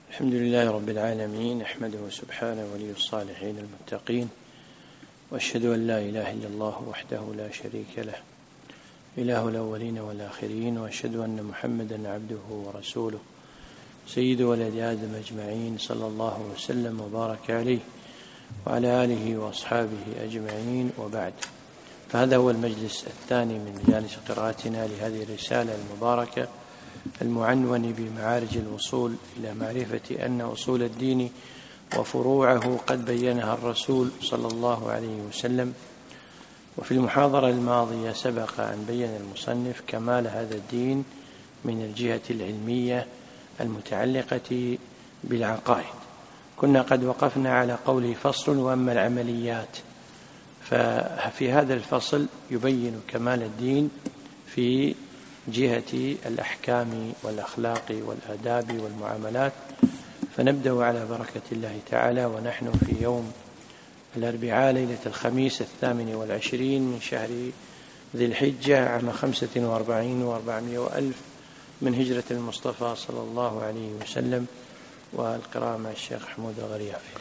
الحمد لله رب العالمين، أحمده سبحانه ولي الصالحين المتقين، وأشهد أن لا إله إلا الله وحده لا شريك له إله الأولين والآخرين، وأشهد أن محمدا عبده ورسوله سيد ولد آدم أجمعين، صلى الله وسلم وبارك عليه وعلى آله وأصحابه أجمعين، وبعد. فهذا هو المجلس الثاني من مجالس قراءتنا لهذه الرسالة المباركة المعنون بمعارج الوصول إلى معرفة أن أصول الدين وفروعه قد بينها الرسول صلى الله عليه وسلم. وفي المحاضرة الماضية سبق أن بين المصنف كمال هذا الدين من الجهة العلمية المتعلقة بالعقائد. كنا قد وقفنا على قوله فصل وأما العمليات، ففي هذا الفصل يبين كمال الدين في جهة الأحكام والأخلاق والآداب والمعاملات. فنبدأ على بركة الله تعالى، ونحن في يوم الأربعاء ليلة الخميس 28 من شهر ذي الحجة عام 45 و400 وألف من هجرة المصطفى صلى الله عليه وسلم. والقراءة مع الشيخ حمود الغريافي.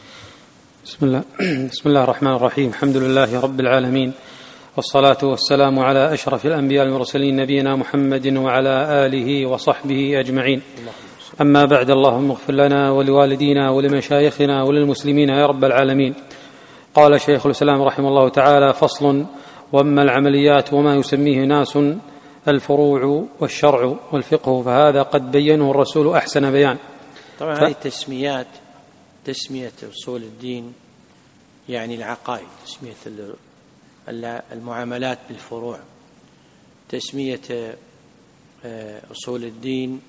بسم الله الرحمن الرحيم. الحمد لله رب العالمين، والصلاة والسلام على أشرف الأنبياء والمرسلين نبينا محمد وعلى آله وصحبه أجمعين. أما بعد، اللهم اغفر لنا ولوالدينا ولمشايخنا وللمسلمين يا رب العالمين. قال شيخ الإسلام رحمه الله تعالى: فصل: وأما العمليات وما يسميه ناس الفروع والشرع والفقه فهذا قد بينه الرسول أحسن بيان. طبعا هذه التسميات، تسمية أصول الدين يعني العقائد، تسمية المعاملات بالفروع، تسمية أصول الدين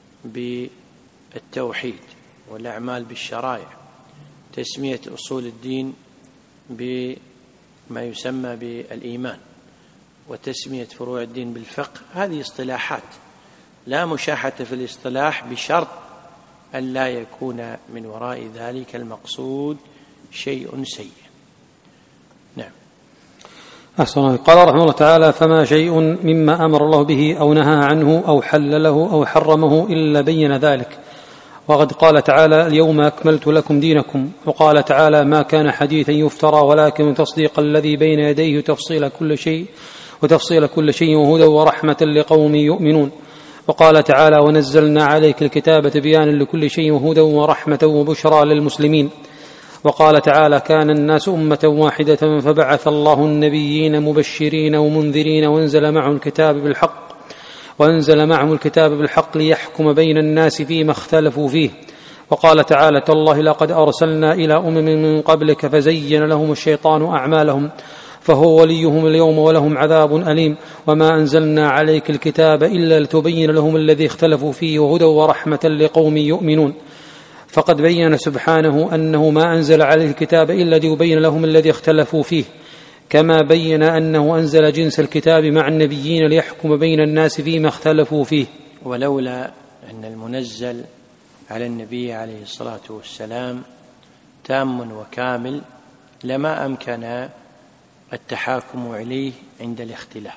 بالتوحيد والأعمال بالشرائع، تسمية أصول الدين بما يسمى بالإيمان، وتسمية فروع الدين بالفقه. هذه اصطلاحات لا مشاحة في الاصطلاح، بشرط أن لا يكون من وراء ذلك المقصود شيء سيء. نعم. أحسن. قال رحمه الله تعالى: فما شيء مما أمر الله به أو نهى عنه أو حلله أو حرمه إلا بين ذلك. وقد قال تعالى: اليوم أكملت لكم دينكم. وقال تعالى: ما كان حديثا يفترى ولكن تصديق الذي بين يديه وتفصيل كل شيء وهدى ورحمة لقوم يؤمنون. وقال تعالى: ونزلنا عليك الكتاب تبيانا لكل شيء وهدى ورحمة وبشرى للمسلمين. وقال تعالى: كان الناس أمة واحدة فبعث الله النبيين مبشرين ومنذرين وأنزل معهم الكتاب بالحق ليحكم بين الناس فيما اختلفوا فيه. وقال تعالى: تالله لقد أرسلنا إلى من قبلك فزين لهم الشيطان أعمالهم فهو وليهم اليوم ولهم عذاب أليم. وما أنزلنا عليك الكتاب إلا لتبين لهم الذي اختلفوا فيه وهدى ورحمة لقوم يؤمنون. فقد بين سبحانه أنه ما أنزل عليه الكتاب إلا ليبين لهم الذي اختلفوا فيه، كما بين أنه أنزل جنس الكتاب مع النبيين ليحكم بين الناس فيما اختلفوا فيه. ولولا أن المنزل على النبي عليه الصلاة والسلام تام وكامل لما أمكن التحاكم إليه عند الاختلاف.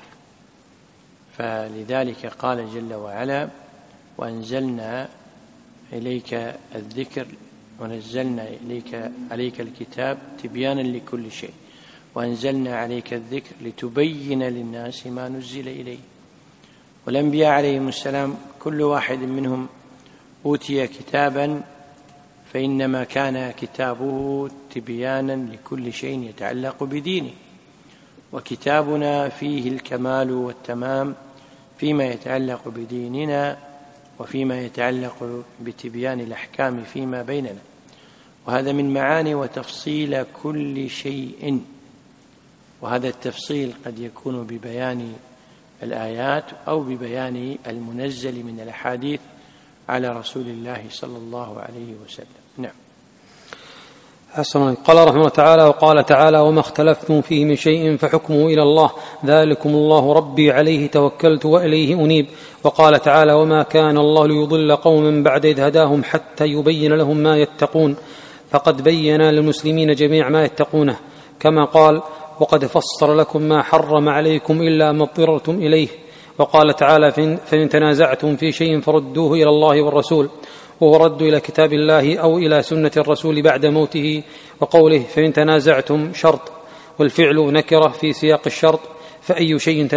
فلذلك قال جل وعلا: وأنزلنا إليك الذكر ونزلنا عليك الكتاب تبيانا لكل شيء وأنزلنا عليك الذكر لتبين للناس ما نزل إليه. والأنبياء عليهم السلام كل واحد منهم أوتي كتابا، فإنما كان كتابه تبيانا لكل شيء يتعلق بدينه، وكتابنا فيه الكمال والتمام فيما يتعلق بديننا وفيما يتعلق بتبيان الأحكام فيما بيننا. وهذا من معاني وتفصيل كل شيء، وهذا التفصيل قد يكون ببيان الآيات أو ببيان المنزل من الأحاديث على رسول الله صلى الله عليه وسلم. نعم. حسنا. قال رحمه الله تعالى: وقال تعالى: وما اختلفتم فيه من شيء فحكمه إلى الله ذلكم الله ربي عليه توكلت وإليه أنيب. وقال تعالى: وما كان الله ليضل قوما بعد إذ هداهم حتى يبين لهم ما يتقون. فقد بين للمسلمين جميع ما يتقونه، كما قال: وقد فصل لكم ما حرم عليكم إلا ما اضطررتم إليه. وقال تعالى: فإن تنازعتم في شيء فردوه إلى الله والرسول. وهو رد إلى كتاب الله أو إلى سنة الرسول بعد موته. وقوله فإن تنازعتم شرط، والفعل نكرة في سياق الشرط، فأي شيء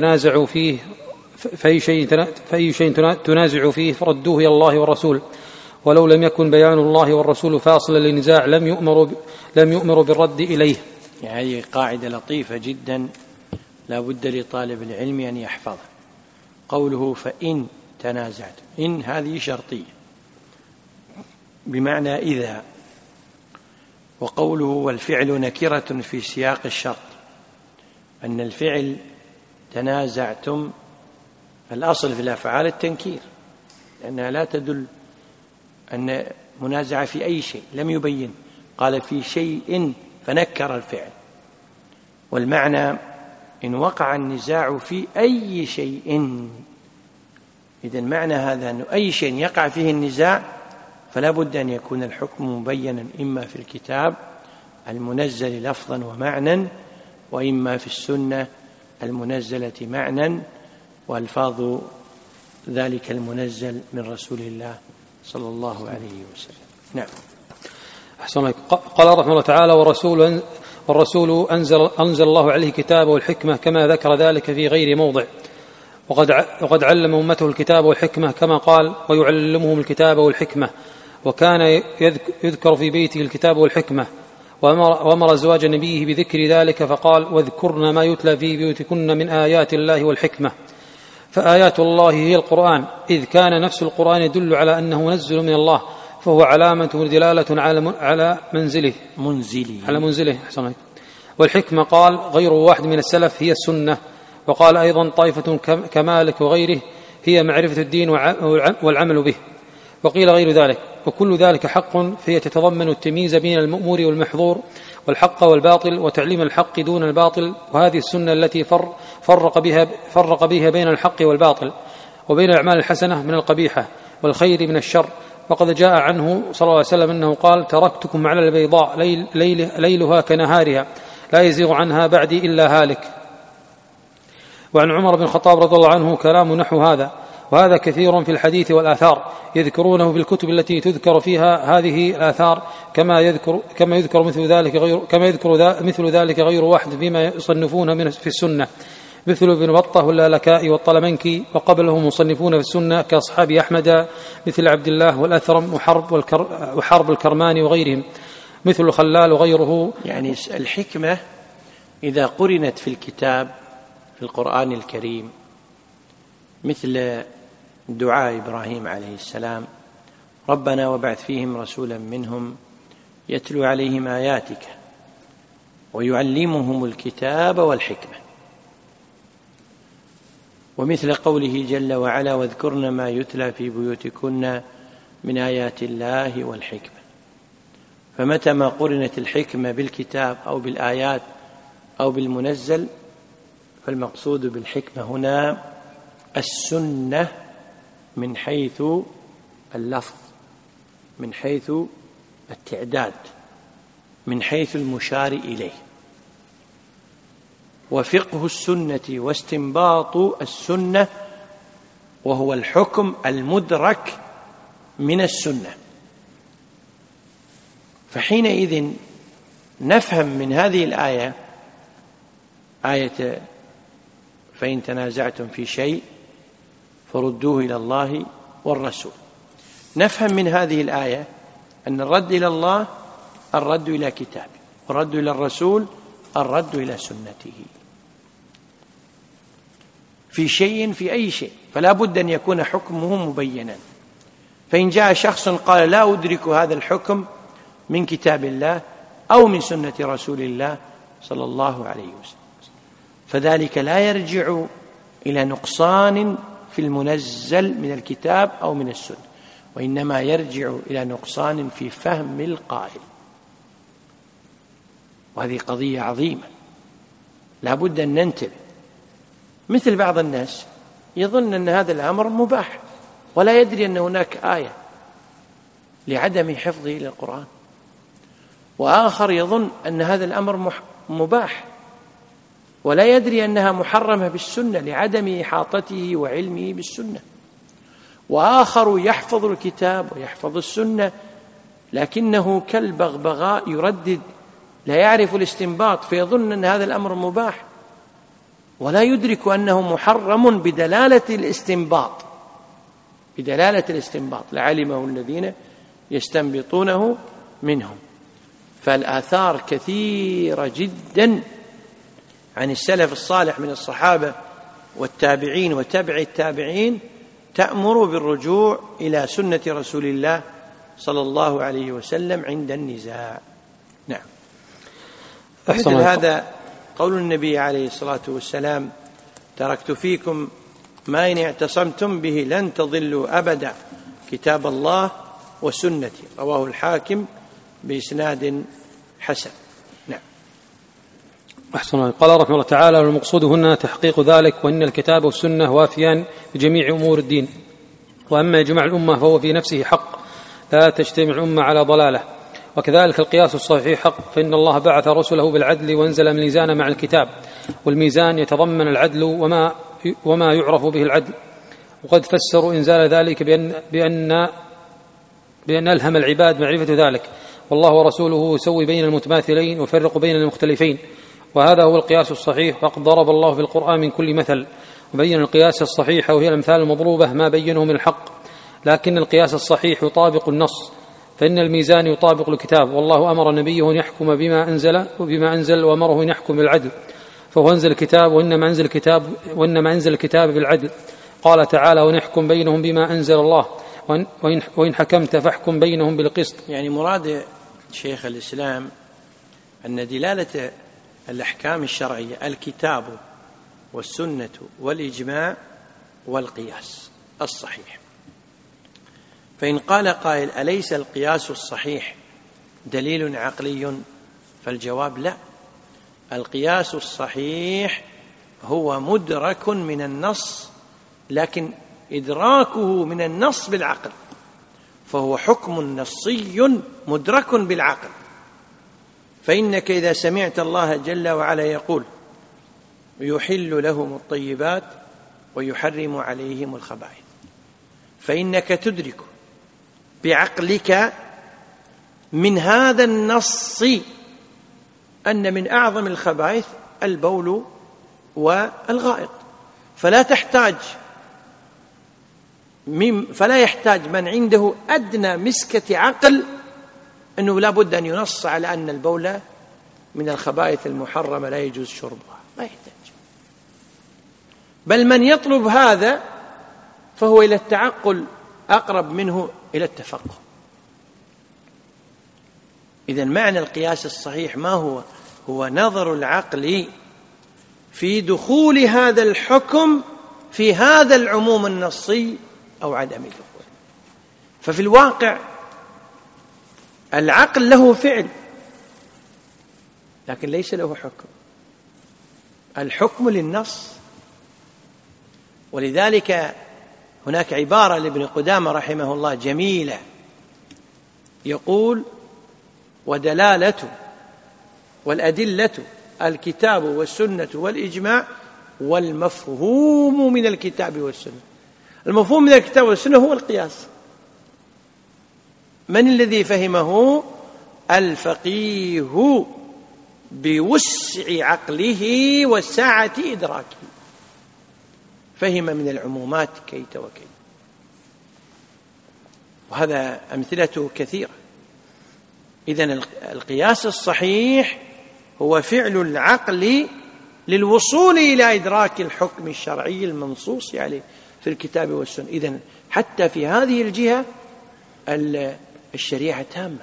تنازع فيه فردوه إلى الله والرسول. ولو لم يكن بيان الله والرسول فاصلا للنزاع لم يؤمر بالرد إليه. هذه قاعدة لطيفة جدا لا بد لطالب العلم أن يحفظها. قوله فإن تنازعت، إن هذه شرطية بمعنى إذا، وقوله والفعل نكرة في سياق الشرط، أن الفعل تنازعتم الأصل في الأفعال التنكير، لأنها لا تدل أن منازع في أي شيء، لم يبين، قال في شيء فنكر الفعل، والمعنى إن وقع النزاع في أي شيء. إذن معنى هذا أن أي شيء يقع فيه النزاع فلا بد أن يكون الحكم مبينا، إما في الكتاب المنزل لفظا ومعنى، وإما في السنة المنزلة معنى والفاظ ذلك المنزل من رسول الله صلى الله عليه وسلم. نعم. أحسن الله. قال رحمه الله تعالى والرسول أنزل الله عليه كتابه والحكمة كما ذكر ذلك في غير موضع، وقد علم أمته الكتاب والحكمة كما قال ويعلمهم الكتاب والحكمة، وكان يذكر في بيته الكتاب والحكمة، وأمر أزواج نبيه بذكر ذلك فقال واذكرن ما يتلى في بيوتكن من آيات الله والحكمة. فآيات الله هي القرآن، إذ كان نفس القرآن يدل على أنه منزل من الله، فهو علامة دلالة على منزله. والحكمة قال غير واحد من السلف هي السنة. وقال أيضا طائفة كمالك وغيره هي معرفة الدين والعمل به. وقيل غير ذلك، وكل ذلك حق، فهي تتضمن التمييز بين المأمور والمحظور والحق والباطل، وتعليم الحق دون الباطل. وهذه السنة التي فرق بها بين الحق والباطل، وبين الأعمال الحسنة من القبيحة والخير من الشر. وقد جاء عنه صلى الله عليه وسلم أنه قال تركتكم على البيضاء ليلها كنهارها لا يزيغ عنها بعدي إلا هالك. وعن عمر بن الخطاب رضي الله عنه كلام نحو هذا، وهذا كثير في الحديث والآثار، يذكرونه في الكتب التي تذكر فيها هذه الآثار، كما يذكر مثل ذلك غير واحد فيما يصنفون في السنة، مثل ابن بطة واللالكائي والطلمنكي، وقبله مصنفون في السنة كأصحاب أحمد مثل عبد الله والأثرم وحرب الكرماني وغيرهم، مثل الخلال وغيره. يعني الحكمة إذا قرنت في الكتاب في القرآن الكريم مثل دعاء إبراهيم عليه السلام ربنا وابعث فيهم رسولا منهم يتلو عليهم آياتك ويعلمهم الكتاب والحكمة، ومثل قوله جل وعلا واذكرن ما يتلى في بيوتكن من آيات الله والحكمة. فمتى ما قرنت الحكمة بالكتاب أو بالآيات أو بالمنزل فالمقصود بالحكمة هنا السنة من حيث اللفظ، من حيث التعداد، من حيث المشار إليه. وفقه السنة واستنباط السنة وهو الحكم المدرك من السنة. فحينئذ نفهم من هذه الآية، آية فإن تنازعتم في شيء فردوه إلى الله والرسول، نفهم من هذه الآية أن الرد إلى الله الرد إلى كتابه، والرد إلى الرسول الرد إلى سنته في شيء، في أي شيء، فلا بد أن يكون حكمه مبينا. فإن جاء شخص قال لا أدرك هذا الحكم من كتاب الله أو من سنة رسول الله صلى الله عليه وسلم، فذلك لا يرجع إلى نقصان في المنزل من الكتاب أو من السنة، وإنما يرجع إلى نقصان في فهم القائل. وهذه قضية عظيمة لا بد أن ننتبه. مثل بعض الناس يظن أن هذا الأمر مباح ولا يدري أن هناك آية لعدم حفظه للقرآن، وآخر يظن أن هذا الأمر مباح ولا يدري أنها محرمة بالسنة لعدم إحاطته وعلمه بالسنة. وآخر يحفظ الكتاب ويحفظ السنة لكنه كالبغبغاء يردد، لا يعرف الاستنباط فيظن أن هذا الأمر مباح ولا يدرك أنه محرم بدلالة الاستنباط لعلمه الذين يستنبطونه منهم. فالآثار كثيرة جدا عن السلف الصالح من الصحابة والتابعين وتبع التابعين تأمر بالرجوع إلى سنة رسول الله صلى الله عليه وسلم عند النزاع. نعم. مثل هذا قول النبي عليه الصلاة والسلام: تركت فيكم ما إن اعتصمتم به لن تضلوا أبدا، كتاب الله وسنتي، رواه الحاكم بإسناد حسن. نعم. أحسن. قال رحمه الله تعالى: والمقصود هنا تحقيق ذلك، وإن الكتاب والسنة وافيان بجميع أمور الدين، وأما إجماع الأمة فهو في نفسه حق، لا تجتمع الأمة على ضلالة. وكذلك القياس الصحيح حق، فإن الله بعث رسله بالعدل وانزل الميزان مع الكتاب، والميزان يتضمن العدل وما يعرف به العدل. وقد فسروا إنزال ذلك بأن ألهم العباد معرفة ذلك، والله ورسوله يسوي بين المتماثلين ويفرق بين المختلفين، وهذا هو القياس الصحيح. وقد ضرب الله في القرآن من كل مثل وبين القياس الصحيح، وهي الأمثال المضروبة ما بينه من الحق، لكن القياس الصحيح يطابق النص، فإن الميزان يطابق الكتاب، والله أمر نبيه أن يحكم بما أنزل وأمره أن يحكم بالعدل، فهو أنزل الكتاب وإنما أنزل الكتاب بالعدل. قال تعالى: ونحكم بينهم بما أنزل الله وإن حكمت فاحكم بينهم بالقسط. يعني مراد شيخ الإسلام أن دلالة الأحكام الشرعية الكتاب والسنة والإجماع والقياس الصحيح. فإن قال قائل: أليس القياس الصحيح دليل عقلي؟ فالجواب: لا، القياس الصحيح هو مدرك من النص، لكن إدراكه من النص بالعقل، فهو حكم نصي مدرك بالعقل. فإنك إذا سمعت الله جل وعلا يقول: يحل لهم الطيبات ويحرم عليهم الخبائث، فإنك تدرك بعقلك من هذا النص أن من أعظم الخبائث البول والغائط، فلا يحتاج من عنده أدنى مسكة عقل أنه لا بد أن ينص على أن البول من الخبائث المحرمة لا يجوز شربها، لا يحتاج. بل من يطلب هذا فهو إلى التعقل أقرب منه إلى التفقه. إذن معنى القياس الصحيح ما هو؟ هو نظر العقل في دخول هذا الحكم في هذا العموم النصي أو عدم دخوله. ففي الواقع العقل له فعل لكن ليس له حكم، الحكم للنص. ولذلك هناك عبارة لابن قدامة رحمه الله جميلة، يقول: ودلالة والأدلة الكتاب والسنة والإجماع والمفهوم من الكتاب والسنة. المفهوم من الكتاب والسنة هو القياس. من الذي فهمه؟ الفقيه بوسع عقله وسعة إدراكه، فهم من العمومات كيت وكيت. وهذا أمثلته كثيرة. إذن القياس الصحيح هو فعل العقل للوصول إلى إدراك الحكم الشرعي المنصوص عليه في الكتاب والسنة. إذن حتى في هذه الجهة الشريعة تامة،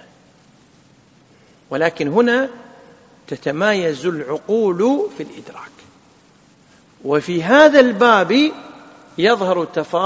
ولكن هنا تتمايز العقول في الإدراك. وفي هذا الباب يظهر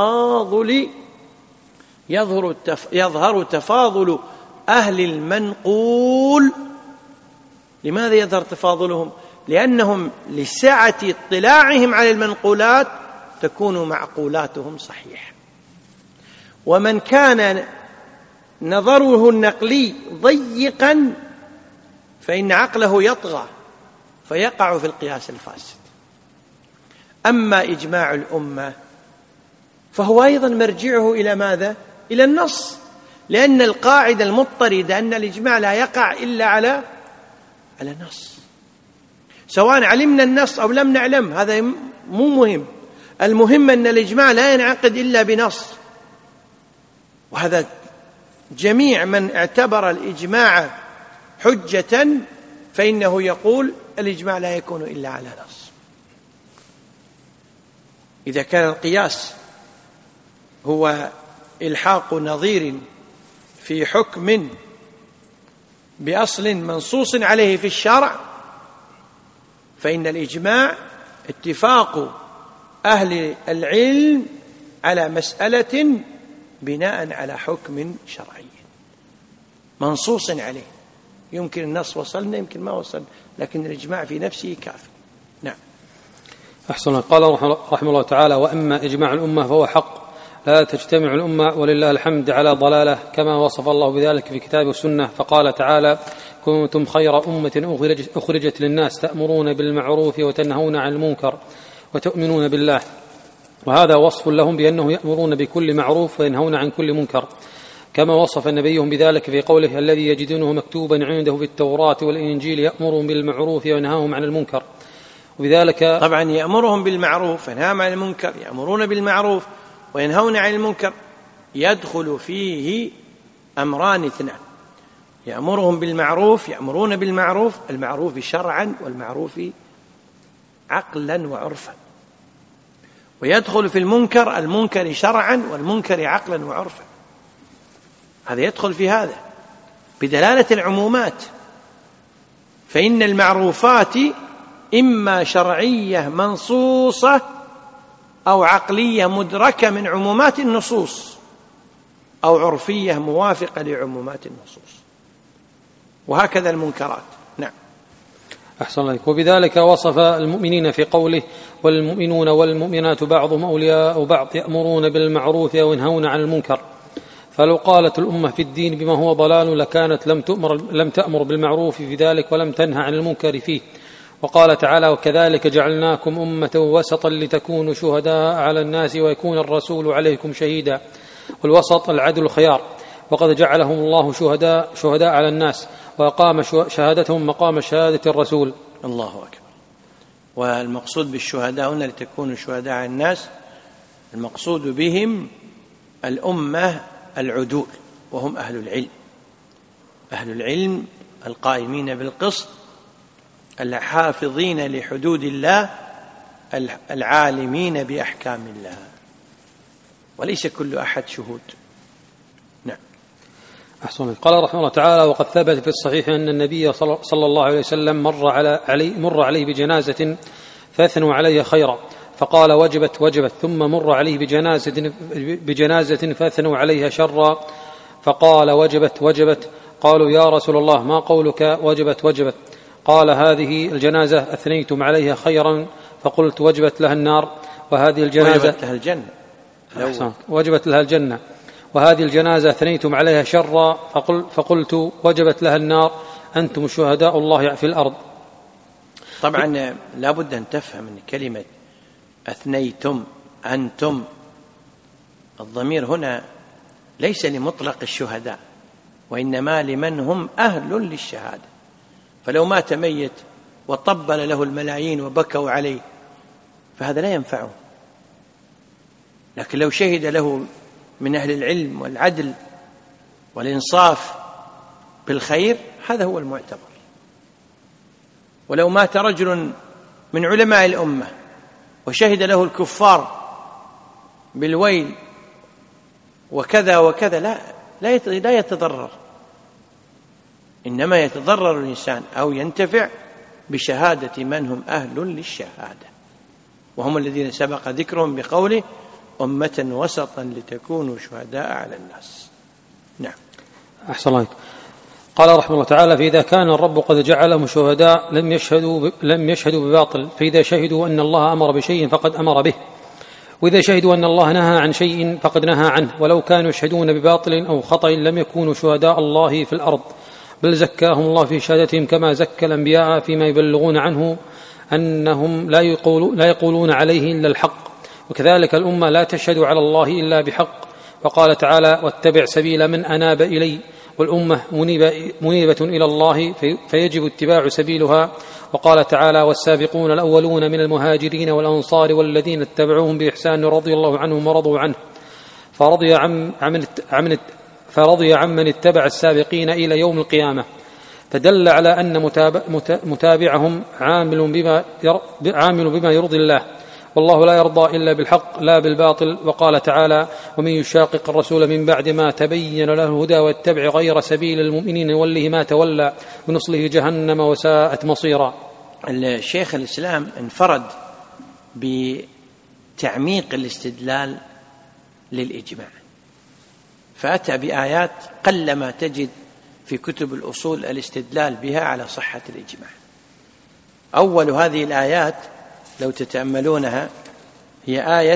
تفاضل أهل المنقول. لماذا يظهر تفاضلهم؟ لأنهم لسعة اطلاعهم على المنقولات تكون معقولاتهم صحيحة، ومن كان نظره النقلي ضيقا فإن عقله يطغى فيقع في القياس الفاسد. أما إجماع الأمة فهو أيضا مرجعه إلى ماذا؟ إلى النص، لأن القاعدة المضطردة أن الإجماع لا يقع إلا على نص، سواء علمنا النص أو لم نعلم، هذا مو مهم. المهم أن الإجماع لا ينعقد إلا بنص، وهذا جميع من اعتبر الإجماع حجة فإنه يقول الإجماع لا يكون إلا على نص. إذا كان القياس هو إلحاق نظير في حكم بأصل منصوص عليه في الشرع، فإن الإجماع اتفاق أهل العلم على مسألة بناء على حكم شرعي منصوص عليه. يمكن النص وصلنا، يمكن ما وصل، لكن الإجماع في نفسه كافي. نعم. أحسن. قال رحمه الله تعالى: وأما إجماع الأمة فهو حق، لا تجتمع الأمة ولله الحمد على ضلالة، كما وصف الله بذلك في كتابه والسنة، فقال تعالى: كنتم خير أمة أخرجت للناس تأمرون بالمعروف وتنهون عن المنكر وتؤمنون بالله. وهذا وصف لهم بأنه يأمرون بكل معروف وينهون عن كل منكر، كما وصف نبيهم بذلك في قوله: الذي يجدونه مكتوبا عنده في التوراة والإنجيل يأمرهم بالمعروف وينهاهم عن المنكر. وبذلك طبعا يأمرهم بالمعروف وينهاهم عن المنكر، يأمرون بالمعروف وينهون عن المنكر، يدخل فيه أمران اثنان: يأمرهم بالمعروف، يأمرون بالمعروف، المعروف شرعا والمعروف عقلا وعرفا، ويدخل في المنكر، المنكر شرعا والمنكر عقلا وعرفا. هذا يدخل في هذا بدلالة العمومات، فإن المعروفات إما شرعية منصوصة أو عقلية مدركة من عمومات النصوص، أو عرفية موافقة لعمومات النصوص، وهكذا المنكرات. نعم. أحسن الله. وبذلك وصف المؤمنين في قوله: والمؤمنون والمؤمنات بعضهم أولياء بعض يأمرون بالمعروف وينهون عن المنكر. فلو قالت الأمة في الدين بما هو ضلال لكانت لم تأمر بالمعروف في ذلك ولم تنهى عن المنكر فيه. وقال تعالى: وكذلك جعلناكم أمة وسطا لتكونوا شهداء على الناس ويكون الرسول عليكم شهيدا. والوسط العدل الخيار، وقد جعلهم الله شهداء على الناس، وأقام شهادتهم مقام شهادة الرسول. الله أكبر. والمقصود بالشهداء هنا لتكونوا شهداء على الناس، المقصود بهم الأمة العدول، وهم أهل العلم، أهل العلم القائمين بالقسط، الحافظين لحدود الله، العالمين بأحكام الله، وليس كل أحد شهود. نعم. أحسن. قال رحمه الله تعالى: وقد ثبت في الصحيح أن النبي صلى الله عليه وسلم مر عليه بجنازة فأثنوا عليها خيرا، فقال: وجبت، ثم مر عليه بجنازة فأثنوا عليها شرا، فقال: وجبت. قالوا: يا رسول الله ما قولك وجبت؟ قال: هذه الجنازة أثنيتم عليها خيرا فقلت وجبت لها النار، وهذه الجنازة وجبت لها الجنة. وجبت لها الجنة، وهذه الجنازة أثنيتم عليها شرا فقلت وجبت لها النار، أنتم شهداء الله في الأرض. طبعا لا بد أن تفهم أن كلمة أثنيتم، أنتم، الضمير هنا ليس لمطلق الشهداء، وإنما لمن هم أهل للشهادة. فلو مات ميت وطبل له الملايين وبكوا عليه فهذا لا ينفعه، لكن لو شهد له من أهل العلم والعدل والإنصاف بالخير هذا هو المعتبر. ولو مات رجل من علماء الأمة وشهد له الكفار بالويل وكذا وكذا لا يتضرر، إنما يتضرر الإنسان أو ينتفع بشهادة من هم أهل للشهادة، وهم الذين سبق ذكرهم بقوله: أمة وسطا لتكونوا شهداء على الناس. نعم. أحسن الله. قال رحمه الله تعالى: فإذا كان الرب قد جعلهم شهداء لم يشهدوا بباطل، فإذا شهدوا أن الله أمر بشيء فقد أمر به، وإذا شهدوا أن الله نهى عن شيء فقد نهى عنه، ولو كانوا يشهدون بباطل أو خطأ لم يكونوا شهداء الله في الأرض، بل زكاهم الله في شهادتهم كما زكى الأنبياء فيما يبلغون عنه أنهم لا يقولون عليه إلا الحق، وكذلك الأمة لا تشهد على الله إلا بحق. وقال تعالى: واتبع سبيل من أناب إلي. والأمة منيبة إلى الله فيجب اتباع سبيلها. وقال تعالى: والسابقون الأولون من المهاجرين والأنصار والذين اتبعوهم بإحسان رضي الله عنهم ورضوا عنه. فرضي عمن اتبع السابقين إلى يوم القيامة. فدل على أن متابعهم عامل بما يرضي الله، والله لا يرضى إلا بالحق لا بالباطل. وقال تعالى: ومن يشاقق الرسول من بعد ما تبين له الهدى واتبع غير سبيل المؤمنين نوله ما تولى ونصله جهنم وساءت مصيرا. الشيخ الإسلام انفرد بتعميق الاستدلال للإجماع، فأتى بآيات قلما تجد في كتب الأصول الاستدلال بها على صحة الإجماع. أول هذه الآيات لو تتأملونها هي آية: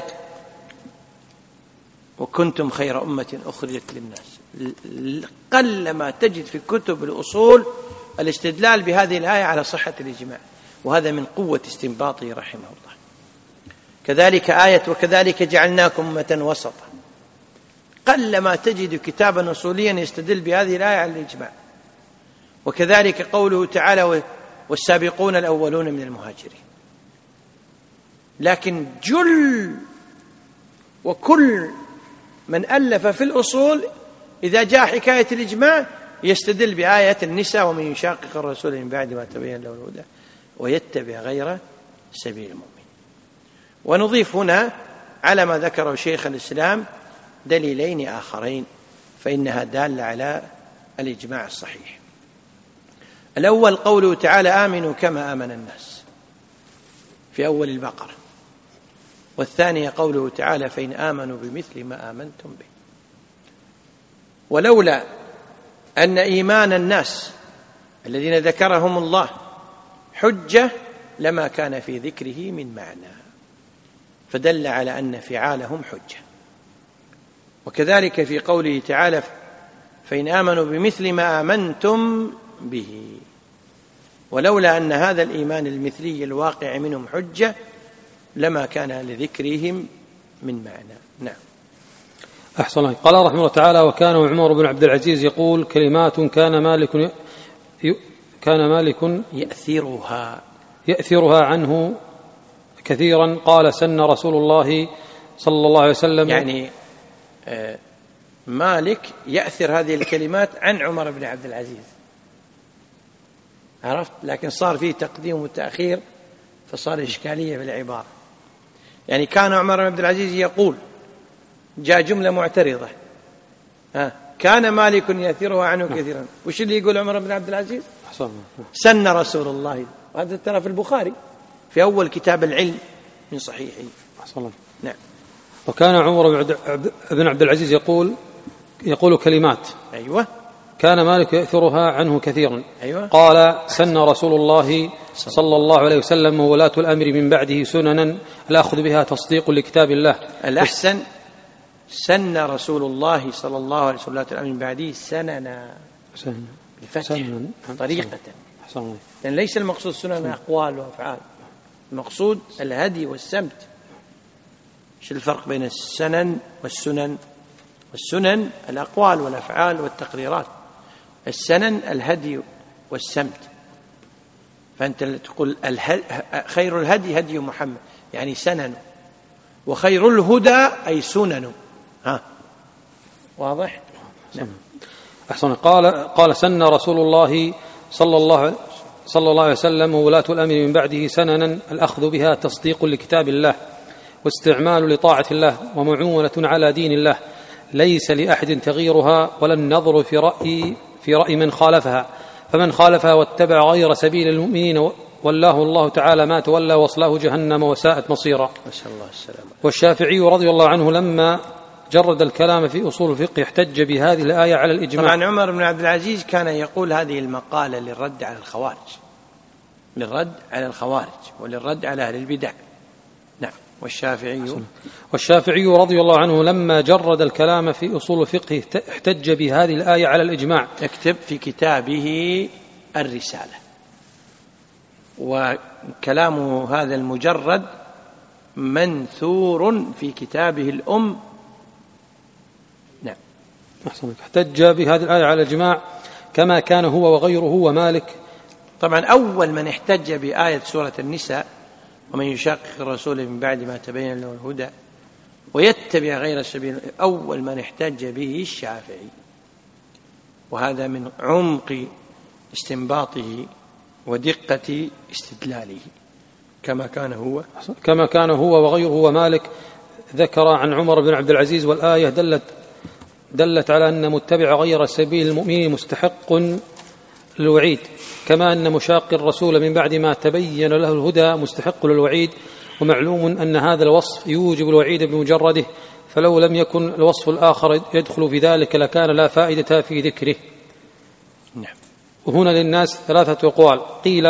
وكنتم خير أمة أخرجت للناس. قلما تجد في كتب الأصول الاستدلال بهذه الآية على صحة الإجماع، وهذا من قوة استنباطه رحمه الله. كذلك آية: وكذلك جعلناكم أمة وسطا. قلما تجد كتابا أصوليا يستدل بهذه الآية على الإجماع. وكذلك قوله تعالى: والسابقون الأولون من المهاجرين. لكن وكل من ألف في الأصول إذا جاء حكاية الإجماع يستدل بآية النساء: ومن يشاقق الرسول من بعد ما تبين له الهدى ويتبع غير سبيل المؤمن. ونضيف هنا على ما ذكره شيخ الإسلام دليلين آخرين فإنها دالة على الإجماع الصحيح. الأول قوله تعالى: آمنوا كما آمن الناس في أول البقرة. والثانية قوله تعالى: فإن آمنوا بمثل ما آمنتم به. ولولا أن إيمان الناس الذين ذكرهم الله حجة لما كان في ذكره من معنى، فدل على أن فعالهم حجة. وكذلك في قوله تعالى: فإن آمنوا بمثل ما آمنتم به. ولولا أن هذا الإيمان المثلي الواقع منهم حجة لما كان لذكرهم من معنى. نعم. أحسن. قال رحمه الله تعالى: وكان عمر بن عبد العزيز يقول كلمات كان مالك يأثرها عنه كثيرا. قال: سن رسول الله صلى الله عليه وسلم. يعني مالك يأثر هذه الكلمات عن عمر بن عبد العزيز، عرفت؟ لكن صار فيه تقديم وتأخير فصار إشكالية في العبارة. يعني كان عمر بن عبد العزيز يقول، جاء جملة معترضة، كان مالك يأثرها عنه كثيرا. وش اللي يقول عمر بن عبد العزيز؟ سن رسول الله. وهذا ترى في البخاري في أول كتاب العلم من صحيحه. نعم. وكان عمر بن عبد العزيز يقول كلمات. أيوة. كان مالك يأثرها عنه كثيرا. أيوة. قال: سن رسول الله صلى الله عليه وسلم وولاة الأمر من بعده سننا الأخذ بها تصديق لكتاب الله. الأحسن سن رسول الله صلى الله عليه وسلم ولاة الأمر من بعده سننا بالفتح طريقة، لأن ليس المقصود سنن أقوال وأفعال، المقصود الهدي والسمت. ايش الفرق بين السنن والسنن؟ والسنن الأقوال والأفعال والتقريرات، السنن الهدي والسمت. فأنت تقول خير الهدي هدي محمد، يعني سنن، وخير الهدى أي سنن. واضح؟ نعم. أحسن. قال: سن رسول الله صلى الله عليه وسلم وولاة الأمر من بعده سننا الأخذ بها تصديق لكتاب الله واستعمال لطاعة الله ومعونة على دين الله، ليس لأحد تغييرها ولا النظر في رأي من خالفها، فمن خالفها واتبع غير سبيل المؤمنين والله الله تعالى ما تولى وصله جهنم وساءت مصيرا. نسأل الله السلامة. والشافعي رضي الله عنه لما جرد الكلام في أصول الفقه احتج بهذه الآية على الإجماع. طبعا عمر بن عبد العزيز كان يقول هذه المقالة للرد على الخوارج، وللرد على أهل البدع. نعم. والشافعي رضي الله عنه لما جرد الكلام في أصول الفقه احتج بهذه الآية على الإجماع. اكتب في كتابه الرسالة. وكلامه هذا المجرد منثور في كتابه الأم. نعم. احتج بهذه الآية على الجماع كما كان هو وغيره ومالك. طبعا أول من احتج بآية سورة النساء ومن يشاقق الرسول من بعد ما تبين له الهدى ويتبع غير سبيل، أول من احتج به الشافعي، وهذا من عمق استنباطه ودقة استدلاله. كما كان هو وغيره ومالك ذكر عن عمر بن عبد العزيز، والآية دلت على أن متبع غير سبيل المؤمنين مستحق للوعيد، كما أن مشاق الرسول من بعد ما تبين له الهدى مستحق للوعيد. ومعلوم أن هذا الوصف يوجب الوعيد بمجرده، فلو لم يكن الوصف الآخر يدخل في ذلك لكان لا فائدة في ذكره. نعم. وهنا للناس ثلاثة أقوال: قيل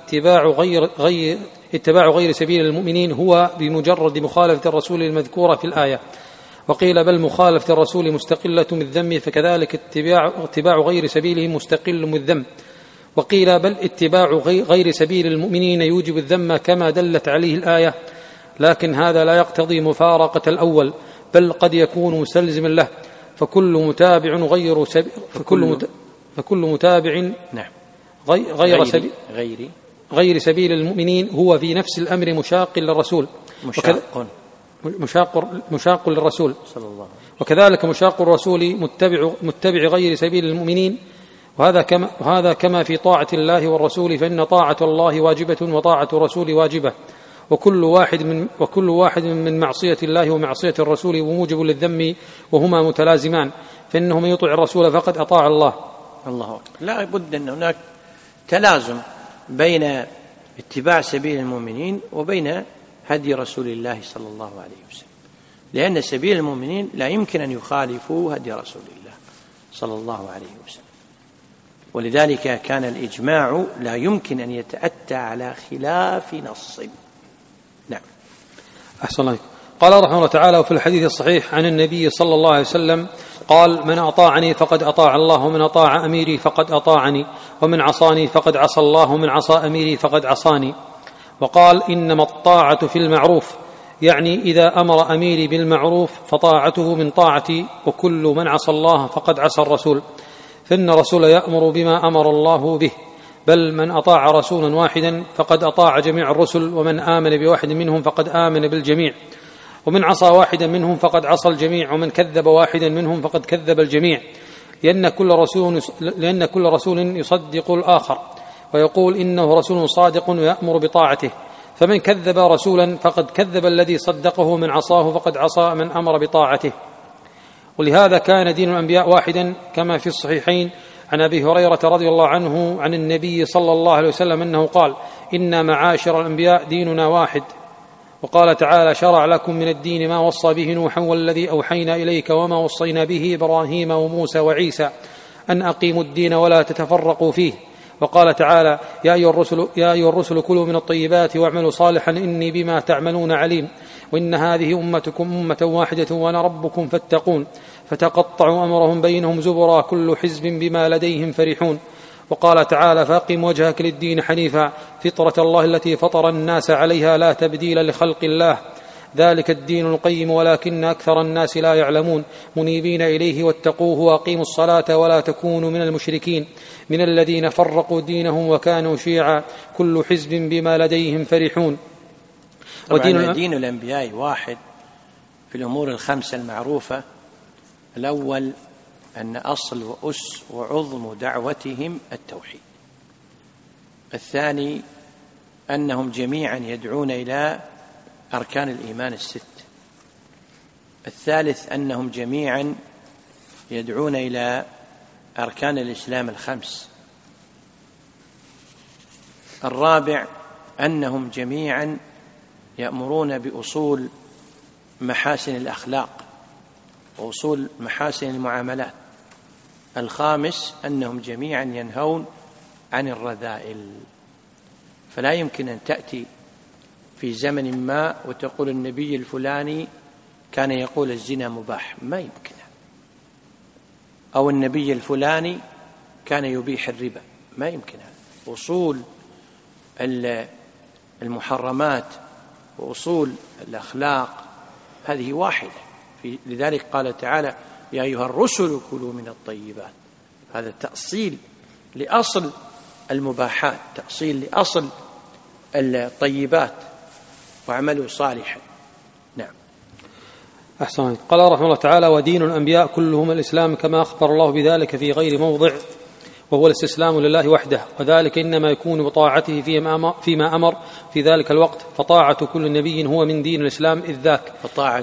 اتباع غير سبيل المؤمنين هو بمجرد مخالفة الرسول المذكورة في الآية، وقيل بل مخالفة الرسول مستقلة من الذم، فكذلك اتباع غير سبيله مستقل من الذم. وقيل بل اتباع غير سبيل المؤمنين يوجب الذم كما دلت عليه الآية، لكن هذا لا يقتضي مفارقة الأول، بل قد يكون مستلزما له، فكل متابع غير سبيل المؤمنين هو في نفس الأمر مشاق للرسول، مشاق للرسول صلى الله عليه وسلم، وكذلك مشاق الرسول متبع غير سبيل المؤمنين، وهذا كما في طاعة الله والرسول، فإن طاعة الله واجبة وطاعة الرسول واجبة، وكل واحد من معصية الله ومعصية الرسول وموجب للذم، وهما متلازمان، فإنه من يطع الرسول فقد أطاع الله. الله أكبر. لا بد أن هناك تلازم بين اتباع سبيل المؤمنين وبين هدي رسول الله صلى الله عليه وسلم، لأن سبيل المؤمنين لا يمكن أن يخالفوا هدي رسول الله صلى الله عليه وسلم، ولذلك كان الإجماع لا يمكن أن يتأتى على خلاف نص. نعم. أحسن الله. قال رحمه الله تعالى: وفي الحديث الصحيح عن النبي صلى الله عليه وسلم قال: من أطاعني فقد أطاع الله، ومن أطاع أميري فقد أطاعني، ومن عصاني فقد عصى الله، ومن عصى أميري فقد عصاني. وقال: إنما الطاعة في المعروف، يعني إذا أمر أميري بالمعروف فطاعته من طاعتي، وكل من عصى الله فقد عصى الرسول، فإن الرسول يأمر بما أمر الله به، بل من أطاع رسولا واحدا فقد أطاع جميع الرسل، ومن آمن بواحد منهم فقد آمن بالجميع، ومن عصى واحدا منهم فقد عصى الجميع، ومن كذب واحدا منهم فقد كذب الجميع، لأن كل رسول يصدق الآخر ويقول إنه رسول صادق ويأمر بطاعته، فمن كذب رسولا فقد كذب الذي صدقه، من عصاه فقد عصى من أمر بطاعته. ولهذا كان دين الأنبياء واحدا، كما في الصحيحين عن أبي هريرة رضي الله عنه عن النبي صلى الله عليه وسلم أنه قال: إن معاشر الأنبياء ديننا واحد. وقال تعالى: شرع لكم من الدين ما وصى به نوحا والذي أوحينا إليك وما وصينا به إبراهيم وموسى وعيسى أن أقيموا الدين ولا تتفرقوا فيه. وقال تعالى: يا أيها الرسل كلوا من الطيبات واعملوا صالحا إني بما تعملون عليم، وإن هذه أمتكم أمة واحدة وأنا ربكم فاتقون، فتقطعوا أمرهم بينهم زبرا كل حزب بما لديهم فرحون. وقال تعالى: فأقم وجهك للدين حنيفا فطرة الله التي فطر الناس عليها لا تبديل لخلق الله، ذلك الدين القيم ولكن أكثر الناس لا يعلمون، منيبين إليه واتقوه وأقيموا الصلاة ولا تكونوا من المشركين من الذين فرقوا دينهم وكانوا شيعا كل حزب بما لديهم فرحون. دين الأنبياء واحد في الأمور الخمسة المعروفة. الأول أن أصل وأس وعظم دعوتهم التوحيد. الثاني أنهم جميعا يدعون إلى أركان الإيمان الست. الثالث أنهم جميعا يدعون إلى أركان الإسلام الخمس. الرابع أنهم جميعا يأمرون بأصول محاسن الأخلاق وأصول محاسن المعاملات. الخامس أنهم جميعا ينهون عن الرذائل. فلا يمكن أن تأتي في زمن ما وتقول النبي الفلاني كان يقول الزنا مباح، ما يمكن، أو النبي الفلاني كان يبيح الربا، ما يمكن. أصول المحرمات وأصول الأخلاق هذه واحدة. لذلك قال تعالى: يا أيها الرسل كلوا من الطيبات. هذا تأصيل لأصل المباحات، تأصيل لأصل الطيبات، واعملوا صالحا. نعم. أحسن. قال رحمه الله تعالى: ودين الأنبياء كلهم الإسلام، كما أخبر الله بذلك في غير موضع، وهو الاستسلام لله وحده، وذلك إنما يكون بطاعته فيما أمر في ذلك الوقت. فطاعة كل نبي هو من دين الإسلام إذ ذاك.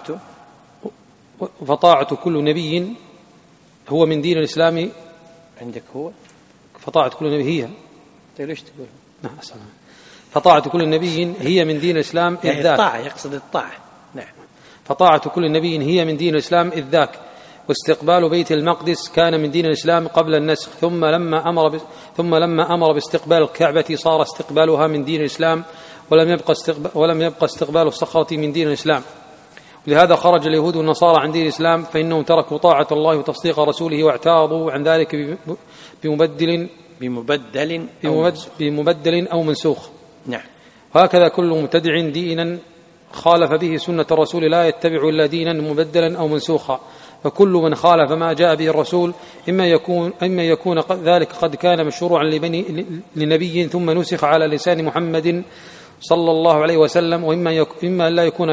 فطاعة كل نبي هو من دين الإسلام. عندك هو فطاعة كل نبي هي. ليش تقول؟ نعم. فطاعة كل نبي هي من دين الإسلام إذ ذاك. الطاعة يقصد الطاعة. نعم. فطاعة كل نبي هي من دين الإسلام إذ ذاك. واستقبال بيت المقدس كان من دين الإسلام قبل النسخ، ثم لما أمر باستقبال الكعبة صار استقبالها من دين الإسلام، ولم يبقى استقبال الصخرة من دين الإسلام. لهذا خرج اليهود والنصارى عن دين الإسلام، فإنهم تركوا طاعة الله وتصديق رسوله واعتاضوا عن ذلك بمبدل أو منسوخ. نعم. وهكذا كل مبتدع دينا خالف به سنة الرسول لا يتبع إلا دينا مبدلا أو منسوخا. فكل من خالف ما جاء به الرسول إما يكون ذلك قد كان مشروعا لنبي ثم نسخ على لسان محمد صلى الله عليه وسلم، وإما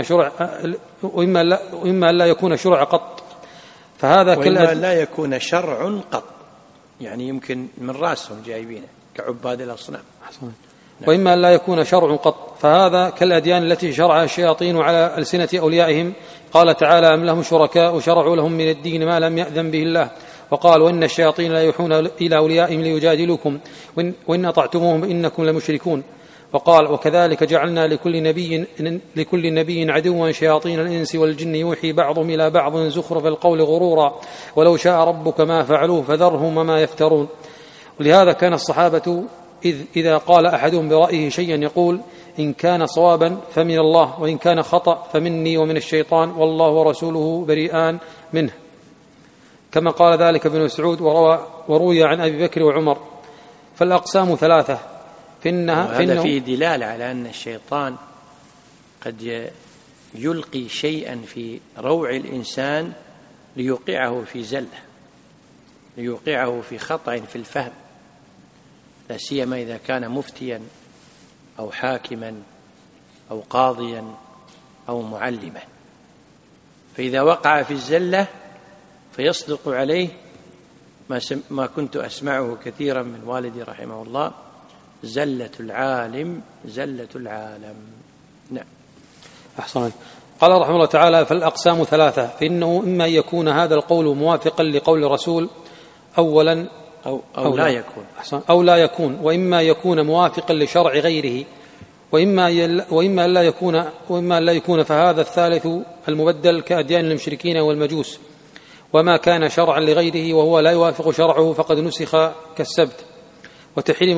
لا يكون شرع قط. فهذا وإما لا يكون شرع قط، يعني يمكن من رأسهم جايبينه كعباد الأصنام. وإما لا يكون شرع قط، فهذا كالأديان التي شرعها الشياطين على ألسنة أوليائهم. قال تعالى: أم لهم شركاء شرعوا لهم من الدين ما لم يأذن به الله، وقال: وإن الشياطين لا يوحون إلى أوليائهم ليجادلوكم وإن أطعتموهم إنكم لمشركون. وقال: وكذلك جعلنا لكل نبي عدوا شياطين الإنس والجن يوحي بعضهم إلى بعض زخرف القول غرورا ولو شاء ربك ما فعلوه فذرهم وما يفترون. ولهذا كان الصحابة إذا قال أحدهم برأيه شيئا يقول: إن كان صوابا فمن الله، وإن كان خطأ فمني ومن الشيطان، والله ورسوله بريئان منه، كما قال ذلك ابن مسعود وروي عن أبي بكر وعمر. فالأقسام ثلاثة. هذا فيه دلالة على أن الشيطان قد يلقي شيئا في روع الإنسان ليوقعه في زلة، ليوقعه في خطأ في الفهم، لا سيما إذا كان مفتيا أو حاكما أو قاضيا أو معلما. فإذا وقع في الزلة فيصدق عليه ما كنت أسمعه كثيرا من والدي رحمه الله: زلة العالم زلة العالم. نعم. أحسن. قال رحمه الله تعالى: فالأقسام ثلاثة، فإنه إما يكون هذا القول موافقا لقول الرسول أولا أو لا يكون، أو لا يكون، وإما يكون موافقا لشرع غيره، وإما لا يكون فهذا الثالث المبدل كأديان المشركين والمجوس. وما كان شرعا لغيره وهو لا يوافق شرعه فقد نسخ كالسبت، وتحريم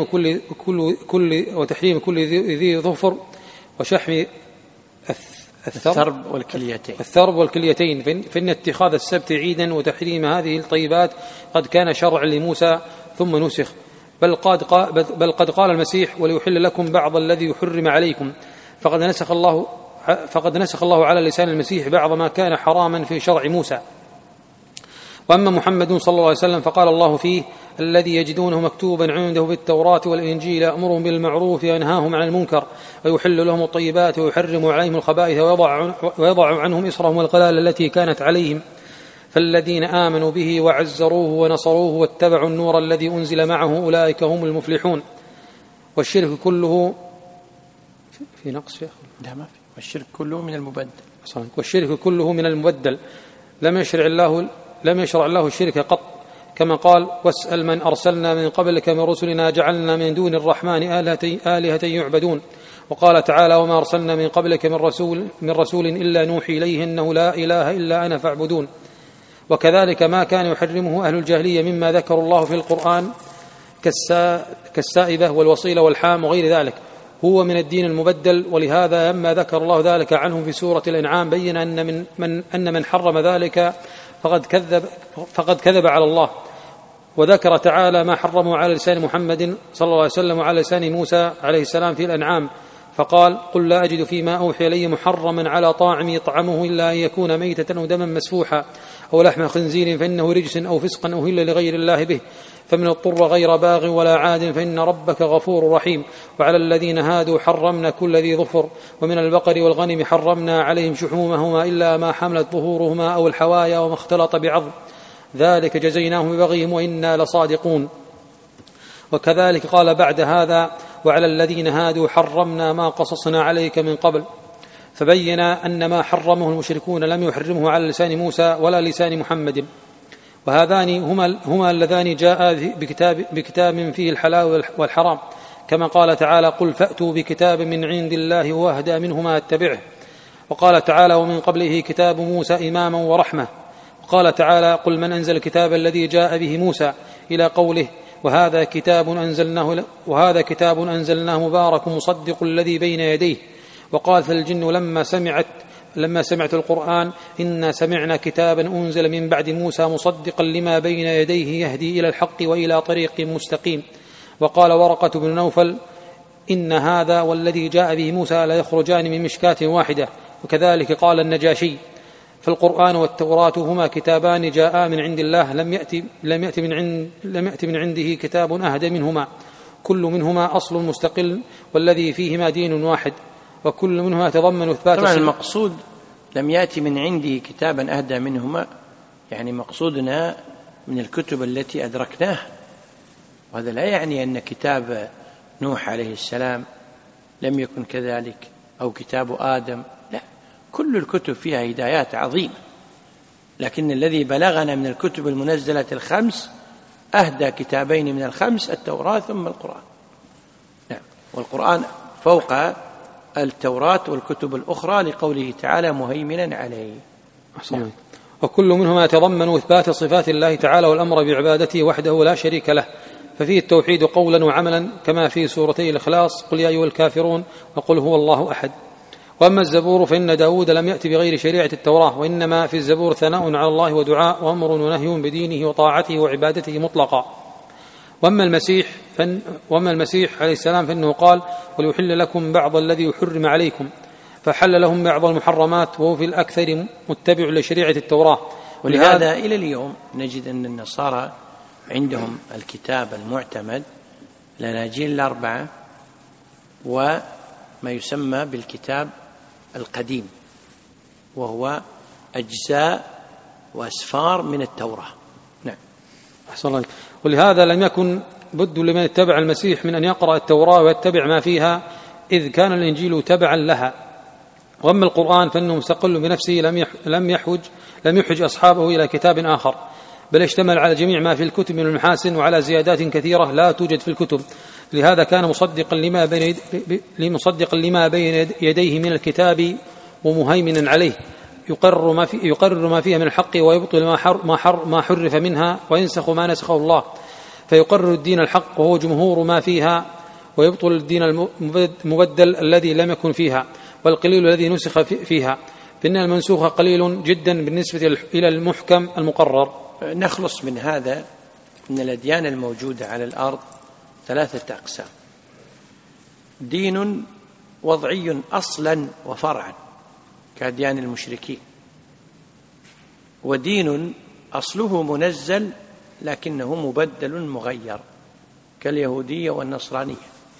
كل ذي ظفر، وشحم الثرب والكليتين، فإن اتخاذ السبت عيدا وتحريم هذه الطيبات قد كان شرعا لموسى ثم نسخ. بل قد قال المسيح: وليحل لكم بعض الذي يحرم عليكم. فقد نسخ الله على لسان المسيح بعض ما كان حراما في شرع موسى. وأما محمد صلى الله عليه وسلم فقال الله فيه: الذي يجدونه مكتوبا عنده بالتوراة والإنجيل يأمرهم بالمعروف وينهاهم عن المنكر ويحل لهم الطيبات ويحرم عليهم الخبائث ويضع عنهم إصرهم والغلال التي كانت عليهم. فالذين آمنوا به وعزروه ونصروه واتبعوا النور الذي أنزل معه أولئك هم المفلحون. والشرك كله في نقص يا أخي. والشرك كله من المبدل. والشرك كله من المبدل. لم يشرع الله الشرك قط، كما قال: واسأل من أرسلنا من قبلك من رسلنا جعلنا من دون الرحمن آلهة يعبدون. وقال تعالى: وما أرسلنا من قبلك من رسول إلا نوحي إليه أنه لا إله إلا أنا فاعبدون. وكذلك ما كان يحرمه أهل الجاهلية مما ذكر الله في القرآن كالسائبة والوصيلة والحام وغير ذلك هو من الدين المبدل. ولهذا لما ذكر الله ذلك عنهم في سورة الأنعام بين أن من حرم ذلك فقد كذب على الله. وذكر تعالى ما حرمه على لسان محمد صلى الله عليه وسلم وعلى لسان موسى عليه السلام في الأنعام، فقال قل لا أجد فيما أوحي إلي محرما على طاعم يطعمه إلا أن يكون ميتة أو دما مسفوحا أو لحم خنزير فإنه رجس أو فسقا أهل لغير الله به فمن اضطر غير باغ ولا عاد فإن ربك غفور رحيم. وعلى الذين هادوا حرمنا كل ذي ظفر ومن البقر والغنم حرمنا عليهم شحومهما إلا ما حملت ظهورهما أو الحوايا وما اختلط بعظم ذلك جزيناهم ببغيهم وإنا لصادقون. وكذلك قال بعد هذا وعلى الذين هادوا حرمنا ما قصصنا عليك من قبل فبين أن ما حرمه المشركون لم يحرمه على لسان موسى ولا لسان محمد. وهذان هما اللذان جاء بكتاب فيه الحلال والحرام كما قال تعالى قل فأتوا بكتاب من عند الله وأهدى منهما اتبعه. وقال تعالى ومن قبله كتاب موسى إماما ورحمة. وقال تعالى قل من أنزل الكتاب الذي جاء به موسى إلى قوله وهذا كتاب أنزلناه مبارك مصدق الذي بين يديه. وقالت الجن لما سمعت القرآن إنا سمعنا كتابا أنزل من بعد موسى مصدقا لما بين يديه يهدي إلى الحق وإلى طريق مستقيم. وقال ورقة بن نوفل إن هذا والذي جاء به موسى لا يخرجان من مشكاة واحدة. وكذلك قال النجاشي فالقرآن والتوراة هما كتابان جاء من عند الله لم يأت من عنده كتاب أهدى منهما كل منهما أصل مستقل والذي فيهما دين واحد وكل منهما يتضمن إثبات. طبعا المقصود لم يأتي من عنده كتابا أهدى منهما يعني مقصودنا من الكتب التي أدركناها. وهذا لا يعني أن كتاب نوح عليه السلام لم يكن كذلك أو كتاب آدم، لا، كل الكتب فيها هدايات عظيمة، لكن الذي بلغنا من الكتب المنزلة الخمس أهدى كتابين من الخمس التوراة ثم القرآن. نعم، والقرآن فوق التوراة والكتب الأخرى لقوله تعالى مهيمنا عليه. نعم. وكل منهما يتضمن إثبات صفات الله تعالى والأمر بعبادته وحده لا شريك له، ففيه التوحيد قولا وعملا كما في سورتي الإخلاص قل يا أيها الكافرون وقل هو الله أحد. وأما الزبور فإن داود لم يأتي بغير شريعة التوراة، وإنما في الزبور ثناء على الله ودعاء وأمر ونهي بدينه وطاعته وعبادته مطلقا. وأما المسيح عليه السلام فإنه قال وليحل لكم بعض الذي حرم عليكم، فحل لهم بعض المحرمات، وهو في الأكثر متبع لشريعة التوراة. ولهذا إلى اليوم نجد أن النصارى عندهم الكتاب المعتمد الأناجيل الأربعة وما يسمى بالكتاب القديم، وهو أجزاء وأسفار من التوراة. نعم. أحسن الله. ولهذا لم يكن بد لمن اتبع المسيح من أن يقرأ التوراة ويتبع ما فيها، إذ كان الإنجيل تبعا لها. وأما القرآن فإنه مستقل بنفسه لم يحج أصحابه إلى كتاب آخر، بل اشتمل على جميع ما في الكتب من المحاسن وعلى زيادات كثيرة لا توجد في الكتب. لهذا كان مصدقا لما بين يديه من الكتاب ومهيمنا عليه، يقرر ما فيها من الحق ويبطل ما حرف منها وينسخ ما نسخه الله، فيقرر الدين الحق وهو جمهور ما فيها، ويبطل الدين المبدل الذي لم يكن فيها والقليل الذي نسخ فيها، فإن المنسوخ قليل جدا بالنسبة إلى المحكم المقرر. نخلص من هذا أن الأديان الموجودة على الأرض ثلاثة أقسام: دين وضعي أصلا وفرعا كأديان المشركين، ودين أصله منزل لكنه مبدل مغير كاليهودية والنصرانية،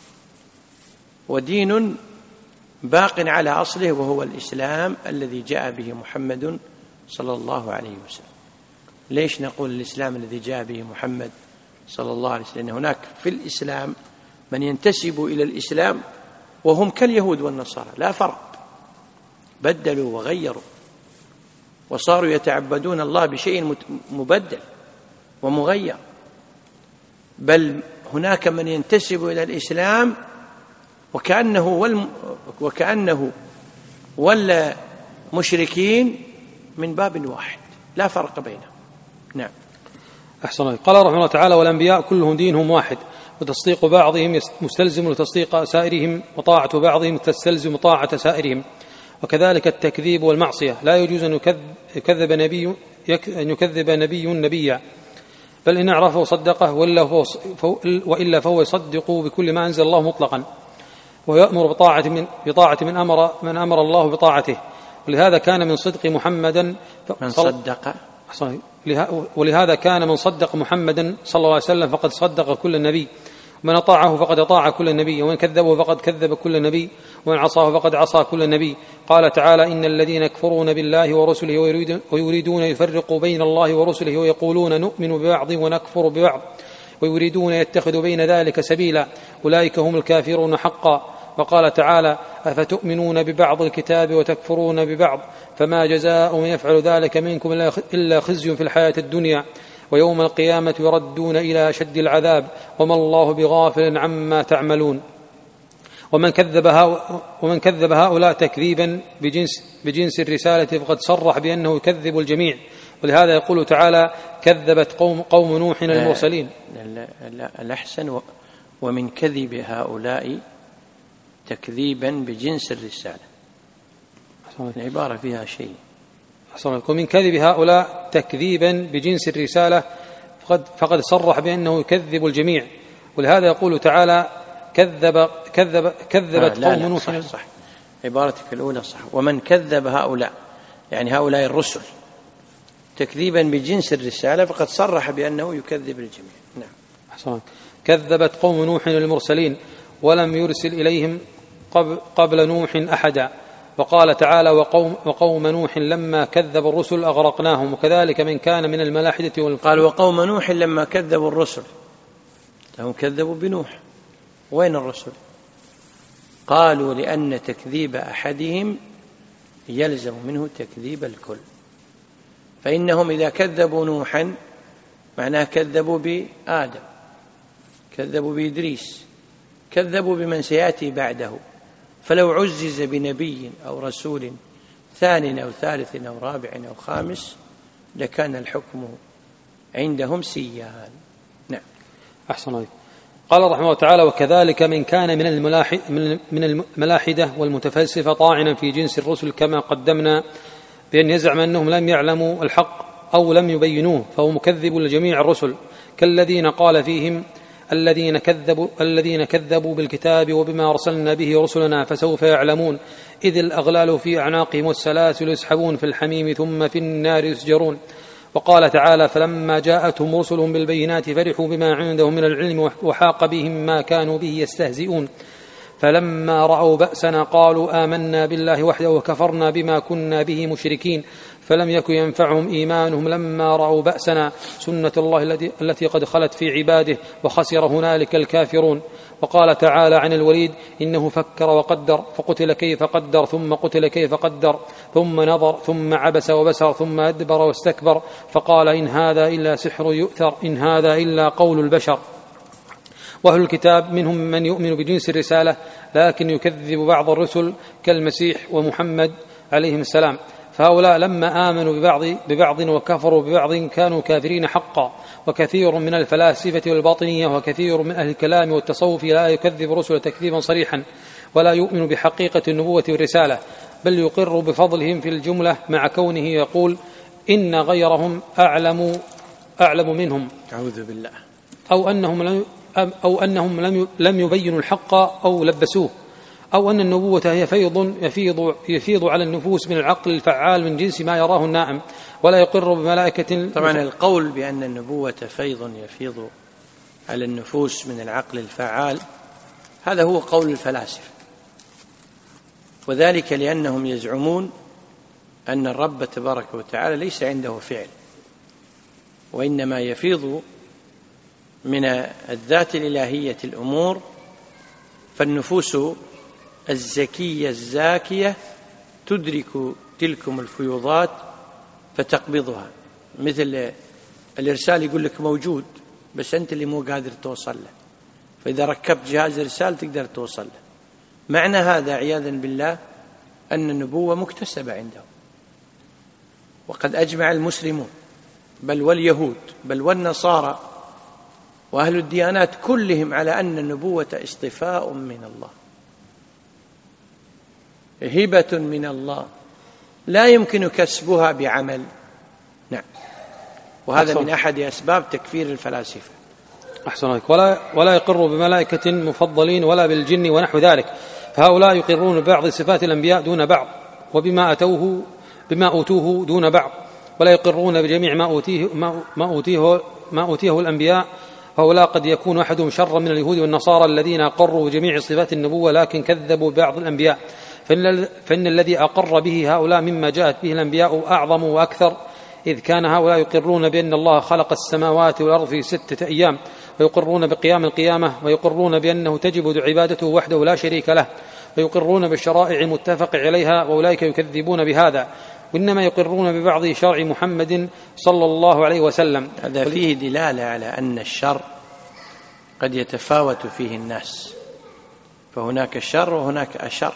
ودين باق على أصله وهو الإسلام الذي جاء به محمد صلى الله عليه وسلم. ليش نقول الإسلام الذي جاء به محمد صلى الله عليه وسلم؟ لأن هناك في الإسلام من ينتسب إلى الإسلام وهم كاليهود والنصارى، لا فرق، بدلوا وغيروا وصاروا يتعبدون الله بشيء مبدل ومغير. بل هناك من ينتسب إلى الإسلام وكأنه ولا مشركين من باب واحد، لا فرق بينهم. نعم. أحسن. قال رحمه الله تعالى والأنبياء كلهم دينهم واحد، وتصديق بعضهم مستلزم لتصديق سائرهم، وطاعة بعضهم تستلزم طاعة سائرهم. وكذلك التكذيب والمعصية لا يجوز أن يكذب نبي نبيا، بل إن عرفه صدقه وإلا فهو يصدق بكل ما أنزل الله مطلقا. ويأمر بطاعة من أمر الله بطاعته. ولهذا كان من صدق محمدا ولهذا كان من صدق محمدا صلى الله عليه وسلم فقد صدق كل نبي، ومن أطاعه فقد أطاع كل نبي، ومن كذبه فقد كذب كل نبي، ومن عصاه فقد عصى كل نبي. قال تعالى: إن الذين يكفرون بالله ورسله ويريدون يفرقوا بين الله ورسله ويقولون نؤمن ببعض ونكفر ببعض ويريدون يتخذوا بين ذلك سبيلا أولئك هم الكافرون حقا. وقال تعالى: أفتؤمنون ببعض الكتاب وتكفرون ببعض فما جزاء من يفعل ذلك منكم إلا خزي في الحياة الدنيا ويوم القيامة يردون إلى أشد العذاب وما الله بغافل عما تعملون. ومن كذب هؤلاء تكذيبا بجنس الرسالة فقد صرح بأنه يكذب الجميع. ولهذا يقول تعالى: كذبت قوم نوح المرسلين. الأحسن ومن كذب هؤلاء تكذيبا بجنس الرسالة، العبارة فيها شيء. ومن كذب هؤلاء تكذيبا بجنس الرسالة فقد صرح بأنه يكذب الجميع. ولهذا يقول تعالى: كذبت قوم نوح. صح، عبارتك الأولى صح. ومن كذب هؤلاء يعني هؤلاء الرسل تكذيبا بجنس الرسالة فقد صرح بأنه يكذب الجميع. نعم. كذبت قوم نوح المرسلين ولم يرسل إليهم قبل نوح أحدا. وقال تعالى: وقوم نوح لما كذب الرسل أغرقناهم. وكذلك من كان من الملاحدة قال: وقوم نوح لما كذبوا الرسل، هم كذبوا بنوح. وين الرسل؟ قالوا: لأن تكذيب أحدهم يلزم منه تكذيب الكل، فإنهم إذا كذبوا نوحا معناه كذبوا بآدم، كذبوا بإدريس، كذبوا بمن سيأتي بعده. فلو عزز بنبي أو رسول ثانٍ أو ثالث أو رابع أو خامس لكان الحكم عندهم سيان. نعم. أحسن عليك. قال رحمه الله تعالى: وكذلك من كان من الملاحدة والمتفلسفة طاعنا في جنس الرسل كما قدمنا بأن يزعم أنهم لم يعلموا الحق أو لم يبينوه فهو مكذب لجميع الرسل، كالذين قال فيهم: الذين كذبوا بالكتاب وبما أرسلنا به رسلنا فسوف يعلمون إذ الأغلال في أعناقهم والسلاسل يسحبون في الحميم ثم في النار يسجرون. وقال تعالى: فلما جاءتهم رسلهم بالبينات فرحوا بما عندهم من العلم وحاق بهم ما كانوا به يستهزئون. فلما رأوا بأسنا قالوا آمنا بالله وحده وكفرنا بما كنا به مشركين فلم يكن ينفعهم إيمانهم لما رأوا بأسنا سنة الله التي قد خلت في عباده وخسر هنالك الكافرون. وقال تعالى عن الوليد: إنه فكر وقدر فقتل كيف قدر ثم قتل كيف قدر ثم نظر ثم عبس وبسر ثم أدبر واستكبر فقال إن هذا إلا سحر يؤثر إن هذا إلا قول البشر. وأهل الكتاب منهم من يؤمن بجنس الرسالة لكن يكذب بعض الرسل كالمسيح ومحمد عليهم السلام، فهؤلاء لما آمنوا ببعض وكفروا ببعض كانوا كافرين حقا. وكثير من الفلاسفة والباطنية وكثير من أهل الكلام والتصوف لا يكذب رسل تكذيبا صريحا ولا يؤمن بحقيقة النبوة والرسالة، بل يقر بفضلهم في الجملة مع كونه يقول إن غيرهم أعلم منهم، أعوذ بالله، أو أنهم لم يبينوا الحق أو لبسوه، أو أن النبوة هي فيض يفيض على النفوس من العقل الفعال من جنس ما يراه الناعم، ولا يقر بملائكة. طبعا القول بأن النبوة فيض يفيض على النفوس من العقل الفعال هذا هو قول الفلاسفة، وذلك لأنهم يزعمون أن الرب تبارك وتعالى ليس عنده فعل، وإنما يفيض من الذات الإلهية الأمور، فالنفوس الزكية الزاكية تدرك تلكم الفيوضات فتقبضها، مثل الإرسال يقول لك موجود بس أنت اللي مو قادر توصل له، فإذا ركبت جهاز إرسال تقدر توصل له. معنى هذا عياذا بالله أن النبوة مكتسبة عندهم، وقد أجمع المسلمون بل واليهود بل والنصارى وأهل الديانات كلهم على أن النبوة اصطفاء من الله، هبة من الله لا يمكن كسبها بعمل. نعم، وهذا من أحد أسباب تكفير الفلاسفة. أحسن عليك. ولا يقر بملائكة مفضلين ولا بالجن ونحو ذلك، فهؤلاء يقرون ببعض صفات الأنبياء دون بعض، وبما أوتوه دون بعض، ولا يقرون بجميع ما أوتيه الأنبياء. فهؤلاء قد يكون أحدهم شرا من اليهود والنصارى الذين أقروا بجميع صفات النبوة لكن كذبوا بعض الأنبياء، فإن الذي أقر به هؤلاء مما جاءت به الأنبياء أعظم وأكثر، إذ كان هؤلاء يقرون بأن الله خلق السماوات والأرض في 6 أيام، ويقرون بقيام القيامة، ويقرون بأنه تجب عبادته وحده لا شريك له، ويقرون بالشرائع المتفق عليها، وأولئك يكذبون بهذا، وإنما يقرون ببعض شرع محمد صلى الله عليه وسلم. هذا فيه دلالة على أن الشر قد يتفاوت فيه الناس، فهناك شر وهناك أشر.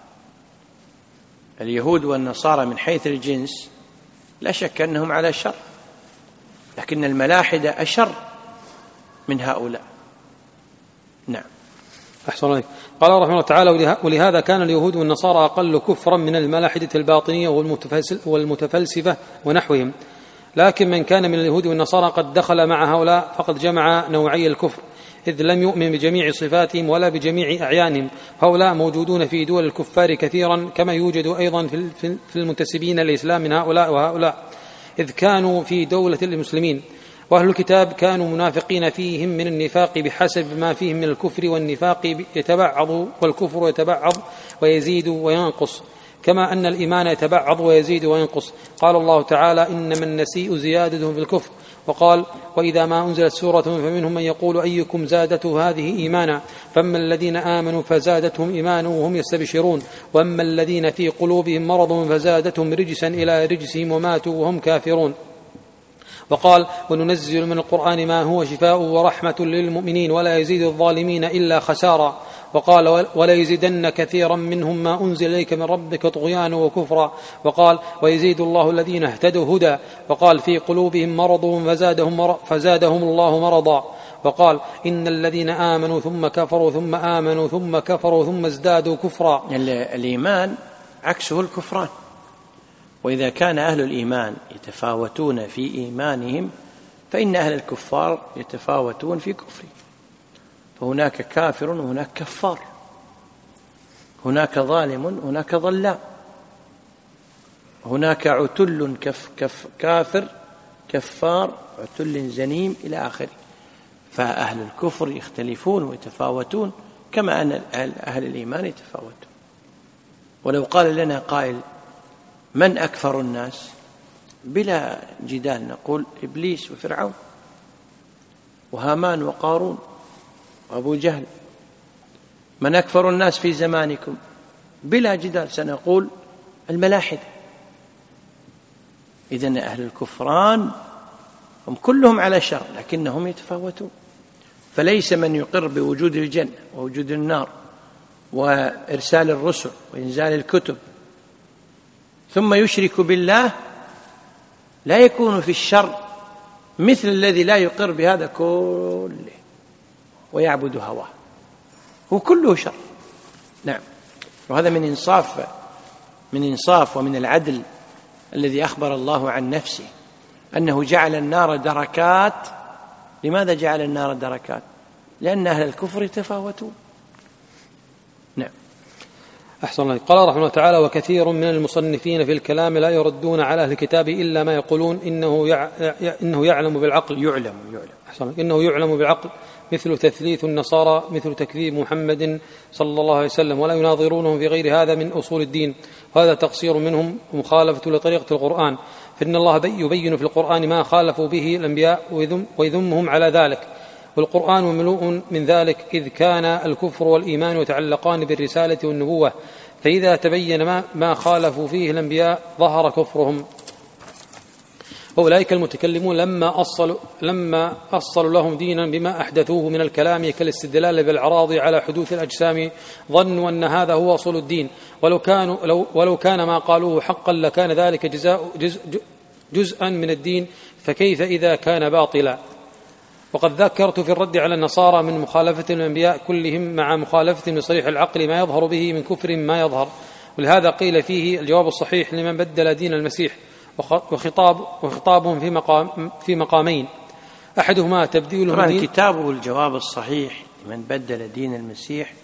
اليهود والنصارى من حيث الجنس لا شك أنهم على شر، لكن الملاحدة أشر من هؤلاء. نعم. أحسن عليك. قال رحمه الله تعالى: ولهذا كان اليهود والنصارى أقل كفرا من الملاحدة الباطنية والمتفلسفة ونحوهم، لكن من كان من اليهود والنصارى قد دخل مع هؤلاء فقد جمع نوعي الكفر، إذ لم يؤمن بجميع صفاتهم ولا بجميع أعيانهم. هؤلاء موجودون في دول الكفار كثيرا، كما يوجد أيضا في المنتسبين للإسلام من هؤلاء وهؤلاء، إذ كانوا في دولة المسلمين. وأهل الكتاب كانوا منافقين فيهم من النفاق بحسب ما فيهم من الكفر والنفاق يتبعض، والكفر يتبعض ويزيد وينقص، كما أن الإيمان يتبعض ويزيد وينقص. قال الله تعالى: إنما النسيء زيادة في الكفر. وقال: وإذا ما أنزلت سورة فمنهم من يقول أيكم زادته هذه إيمانا، فأما الذين آمنوا فزادتهم إيمانا وهم يستبشرون، وأما الذين في قلوبهم مرض فزادتهم رجسا إلى رجسهم وماتوا وهم كافرون. وقال: وننزل من القرآن ما هو شفاء ورحمة للمؤمنين ولا يزيد الظالمين إلا خسارا. وقال: ولا يزيدن كثيرا منهم ما أنزل إليك من ربك طغيانا وكفرا. وقال: ويزيد الله الذين اهتدوا هدى. وقال: في قلوبهم مرض فزادهم الله مرضا. وقال: إن الذين آمنوا ثم كفروا ثم آمنوا ثم كفروا ثم ازدادوا كفرا. الإيمان عكسه الكفران، وإذا كان أهل الإيمان يتفاوتون في إيمانهم فإن أهل الكفار يتفاوتون في كفرهم، فهناك كافر وهناك كفار، هناك ظالم وهناك ظلام، هناك عتل كافر كفار، عتل زنيم إلى آخره. فأهل الكفر يختلفون ويتفاوتون كما أن أهل الإيمان يتفاوتون. ولو قال لنا قائل: من أكفر الناس؟ بلا جدال نقول: إبليس وفرعون وهامان وقارون وأبو جهل. من أكفر الناس في زمانكم؟ بلا جدال سنقول: الملاحدة. إذن أهل الكفران هم كلهم على شر لكنهم يتفاوتون، فليس من يقر بوجود الجنة ووجود النار وإرسال الرسل وإنزال الكتب ثم يشرك بالله لا يكون في الشر مثل الذي لا يقر بهذا كله ويعبد هواه، هو كله شر. نعم. وهذا من إنصاف ومن العدل الذي أخبر الله عن نفسه أنه جعل النار دركات. لماذا جعل النار دركات؟ لأن أهل الكفر يتفاوتون. نعم. أحسن الله. قال رحمه الله تعالى: وكثير من المصنفين في الكلام لا يردون على أهل الكتاب إلا ما يقولون إنه يعلم بالعقل. يعلم. أحسن. إنه يعلم بالعقل، مثل تثليث النصارى، مثل تكذيب محمد صلى الله عليه وسلم، ولا يناظرونهم في غير هذا من أصول الدين، وهذا تقصير منهم ومخالفة لطريقة القرآن، فإن الله يبين في القرآن ما خالفوا به الأنبياء ويذمهم على ذلك، والقرآن مملوء من ذلك، إذ كان الكفر والإيمان يتعلقان بالرسالة والنبوة، فإذا تبين ما خالفوا فيه الأنبياء ظهر كفرهم. أولئك المتكلمون لما أصلوا لهم دينا بما أحدثوه من الكلام كالاستدلال بالأعراض على حدوث الأجسام ظنوا أن هذا هو أصل الدين، ولو كان ما قالوه حقا لكان ذلك جزءا من الدين، فكيف إذا كان باطلا. وقد ذكرت في الرد على النصارى من مخالفة الأنبياء كلهم مع مخالفة لصريح العقل ما يظهر به من كفر ما يظهر، ولهذا قيل فيه الجواب الصحيح لمن بدل دين المسيح، وخطابهم في مقامين. أحدهما تبديله طبعا كتابه الجواب الصحيح لمن بدل دين المسيح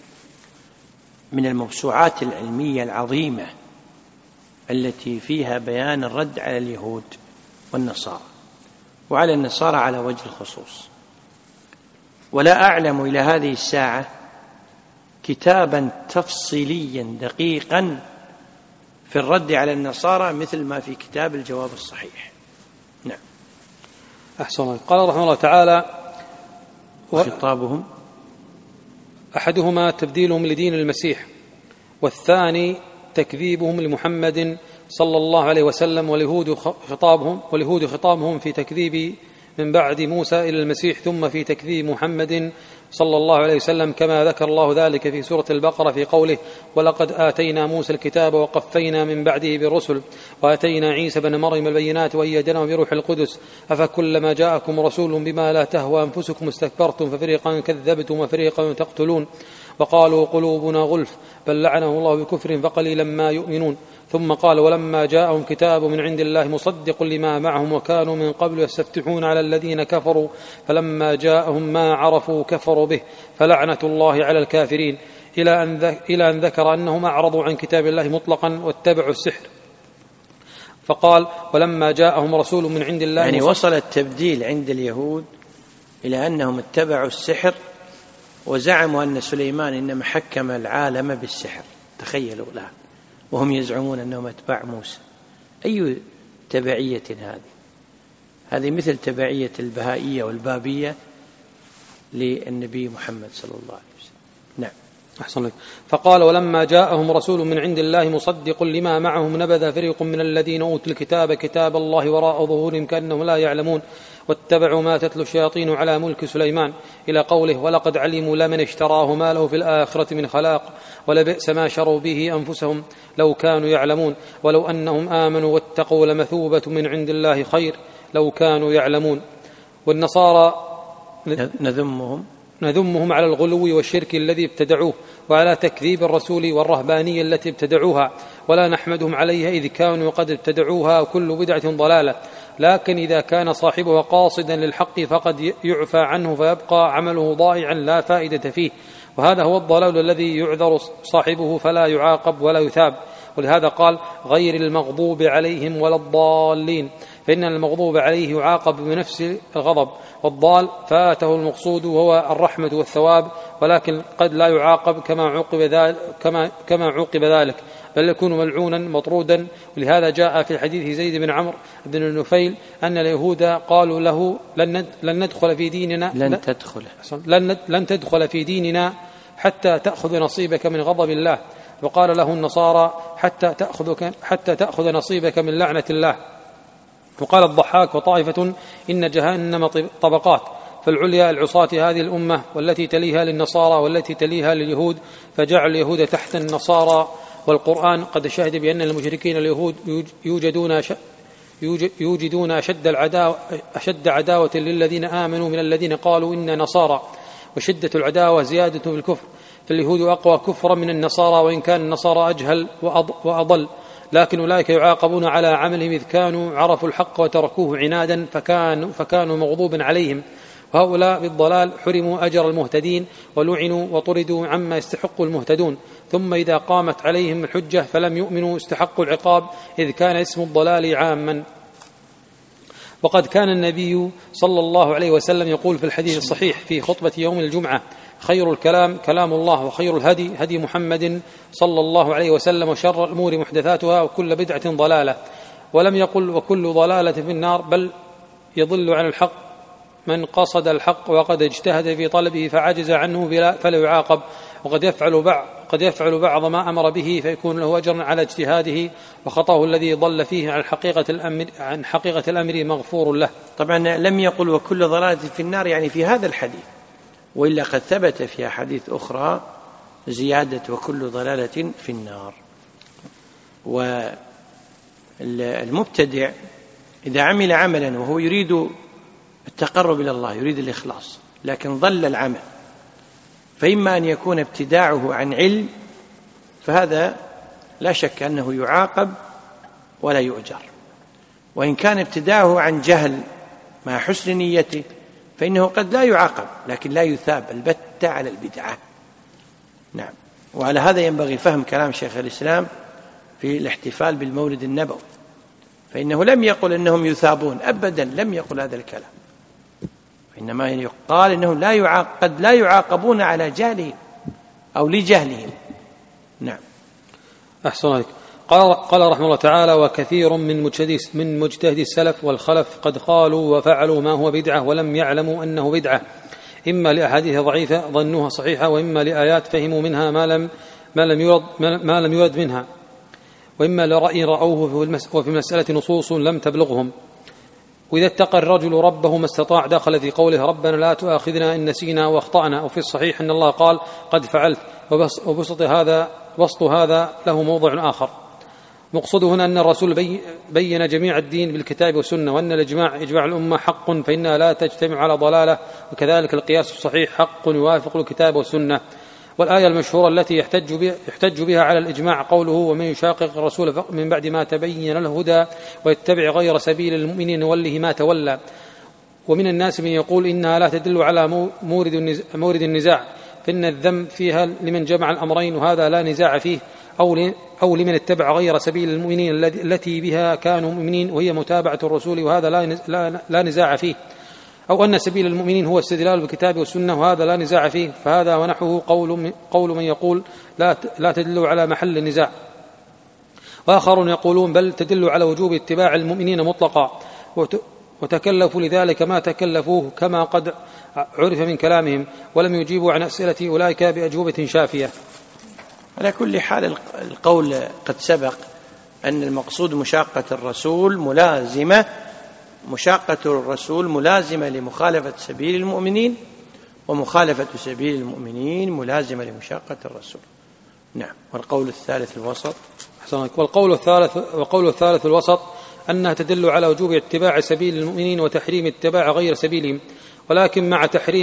من الموسوعات العلمية العظيمة التي فيها بيان الرد على اليهود والنصارى، وعلى النصارى على وجه الخصوص. ولا أعلم إلى هذه الساعة كتابا تفصيليا دقيقا في الرد على النصارى مثل ما في كتاب الجواب الصحيح. نعم. أحسن. قال رحمه الله تعالى: وخطابهم أحدهما تبديلهم لدين المسيح، والثاني تكذيبهم لمحمد صلى الله عليه وسلم، واليهود خطابهم في تكذيب من بعد موسى إلى المسيح، ثم في تكذيب محمد صلى الله عليه وسلم، كما ذكر الله ذلك في سورة البقرة في قوله: ولقد آتينا موسى الكتاب وقفينا من بعده بالرسل وآتينا عيسى بن مريم البينات وأيدناه بروح القدس أفكلما جاءكم رسول بما لا تهوى أنفسكم استكبرتم ففريقا كذبتم وفريقا تقتلون وقالوا قلوبنا غلف بل لعنه الله بكفرهم فقليلا ما يؤمنون. ثم قال: ولما جاءهم كتاب من عند الله مصدق لما معهم وكانوا من قبل يستفتحون على الذين كفروا فلما جاءهم ما عرفوا كفروا به فلعنة الله على الكافرين، إلى أن ذكر أنهم أعرضوا عن كتاب الله مطلقا واتبعوا السحر. فقال: ولما جاءهم رسول من عند الله، يعني وصل التبديل عند اليهود إلى أنهم اتبعوا السحر وزعموا أن سليمان إنما حكم العالم بالسحر. تخيلوا له، وهم يزعمون أنهم أتباع موسى. أي تبعية هذه مثل تبعية البهائية والبابية للنبي محمد صلى الله عليه وسلم. نعم. أحسن لك. فقال: ولما جاءهم رسول من عند الله مصدق لما معهم نبذ فريق من الذين أوتوا الكتاب كتاب الله وراء ظهورهم كأنهم لا يعلمون واتبعوا ما تتلو الشياطين على ملك سليمان، إلى قوله: ولقد علموا لمن اشتراه ما له في الآخرة من خلاق ولبئس ما شروا به أنفسهم لو كانوا يعلمون ولو أنهم آمنوا واتقوا لمثوبة من عند الله خير لو كانوا يعلمون. والنصارى نذمهم على الغلو والشرك الذي ابتدعوه وعلى تكذيب الرسول والرهبانية التي ابتدعوها، ولا نحمدهم عليها إذ كانوا قد ابتدعوها، وكل بدعة ضلالة. لكن إذا كان صاحبها قاصدا للحق فقد يعفى عنه فيبقى عمله ضائعا لا فائدة فيه، وهذا هو الضلال الذي يعذر صاحبه فلا يعاقب ولا يثاب. ولهذا قال: غير المغضوب عليهم ولا الضالين، فإن المغضوب عليه يعاقب بنفس الغضب، والضال فاته المقصود وهو الرحمة والثواب، ولكن قد لا يعاقب كما عوقب ذلك، بل يكون ملعونا مطرودا. ولهذا جاء في حديث زيد بن عمرو بن النفيل أن اليهود قالوا له: لن ندخل في ديننا لن تدخل في ديننا حتى تأخذ نصيبك من غضب الله. وقال له النصارى: حتى تأخذ نصيبك من لعنة الله. وقال الضحاك وطائفة: إن جهنم طبقات، فالعليا العصاة هذه الأمة والتي تليها للنصارى والتي تليها لليهود، فجعل اليهود تحت النصارى. والقرآن قد شهد بأن المشركين اليهود يوجدون أشد عداوة للذين آمنوا من الذين قالوا إن نصارى، وشدة العداوة زيادة في الكفر، فاليهود أقوى كفرا من النصارى وإن كان النصارى أجهل وأضل، لكن أولئك يعاقبون على عملهم إذ كانوا عرفوا الحق وتركوه عنادا فكانوا مغضوبا عليهم. وهؤلاء بالضلال حرموا أجر المهتدين ولعنوا وطردوا عما يستحق المهتدون، ثم إذا قامت عليهم الحجة فلم يؤمنوا استحقوا العقاب، إذ كان اسم الضلال عاما. وقد كان النبي صلى الله عليه وسلم يقول في الحديث الصحيح في خطبة يوم الجمعة: خير الكلام كلام الله، وخير الهدي هدي محمد صلى الله عليه وسلم، وشر الأمور محدثاتها، وكل بدعة ضلالة. ولم يقل وكل ضلالة في النار، بل يضل عن الحق من قصد الحق وقد اجتهد في طلبه فعجز عنه فلا يعاقب، وقد يفعل بعض ما أمر به فيكون له أجر على اجتهاده، وخطأه الذي ضل فيه عن حقيقة الأمر مغفور له. طبعا لم يقل وكل ضلالة في النار يعني في هذا الحديث، وإلا قد ثبت في أحاديث أخرى زيادة وكل ضلالة في النار. والمبتدع إذا عمل عملا وهو يريد التقرب إلى الله، يريد الإخلاص، لكن ضل العمل، فإما أن يكون ابتداعه عن علم، فهذا لا شك أنه يعاقب ولا يؤجر، وإن كان ابتداعه عن جهل مع حسن نيته فإنه قد لا يعاقب لكن لا يثاب البتة على البدعة. نعم. وعلى هذا ينبغي فهم كلام شيخ الإسلام في الاحتفال بالمولد النبوي، فإنه لم يقل إنهم يثابون أبدا، لم يقل هذا الكلام، إنما يقال إنهم قد لا يعاقبون على جهلهم أو لجهلهم. نعم. أحسن عليك. قال رحمه الله تعالى: وكثير من مجتهدي السلف والخلف قد قالوا وفعلوا ما هو بدعة ولم يعلموا أنه بدعة، إما لأحاديث ضعيفة ظنوها صحيحة، وإما لآيات فهموا منها ما لم يرد منها، وإما لرأي رأوه وفي مسألة نصوص لم تبلغهم. وإذا اتقى الرجل ربه ما استطاع دخل في قوله ربنا لا تؤاخذنا إن نسينا وأخطأنا. وفي الصحيح أن الله قال قد فعلت، وبسط هذا له موضع آخر. مقصده هنا أن الرسول بين جميع الدين بالكتاب والسنة، وأن الإجماع إجماع الأمة حق فإنها لا تجتمع على ضلالة، وكذلك القياس الصحيح حق يوافق الكتاب والسنة. والآية المشهورة التي يحتج بها على الإجماع قوله ومن يشاقق الرسول من بعد ما تبين له الهدى ويتبع غير سبيل المؤمنين نوله ما تولى. ومن الناس من يقول إنها لا تدل على مورد النزاع، فإن الذم فيها لمن جمع الأمرين وهذا لا نزاع فيه، أو لمن اتبع غير سبيل المؤمنين التي بها كانوا مؤمنين وهي متابعة الرسول وهذا لا نزاع فيه، أو أن سبيل المؤمنين هو استدلال بالكتاب والسنة وهذا لا نزاع فيه، فهذا ونحوه قول من يقول لا تدل على محل النزاع. وآخرون يقولون بل تدل على وجوب اتباع المؤمنين مطلقا، وتكلفوا لذلك ما تكلفوه كما قد عرف من كلامهم، ولم يجيبوا عن أسئلة أولئك بأجوبة شافية. على كل حال القول قد سبق أن المقصود مشاقة الرسول ملازمة لمخالفة سبيل المؤمنين، ومخالفة سبيل المؤمنين ملازمة لمشاقة الرسول. نعم. والقول الثالث الوسط. والقول الثالث الوسط أنها تدل على وجوب اتباع سبيل المؤمنين وتحريم اتباع غير سبيلهم، ولكن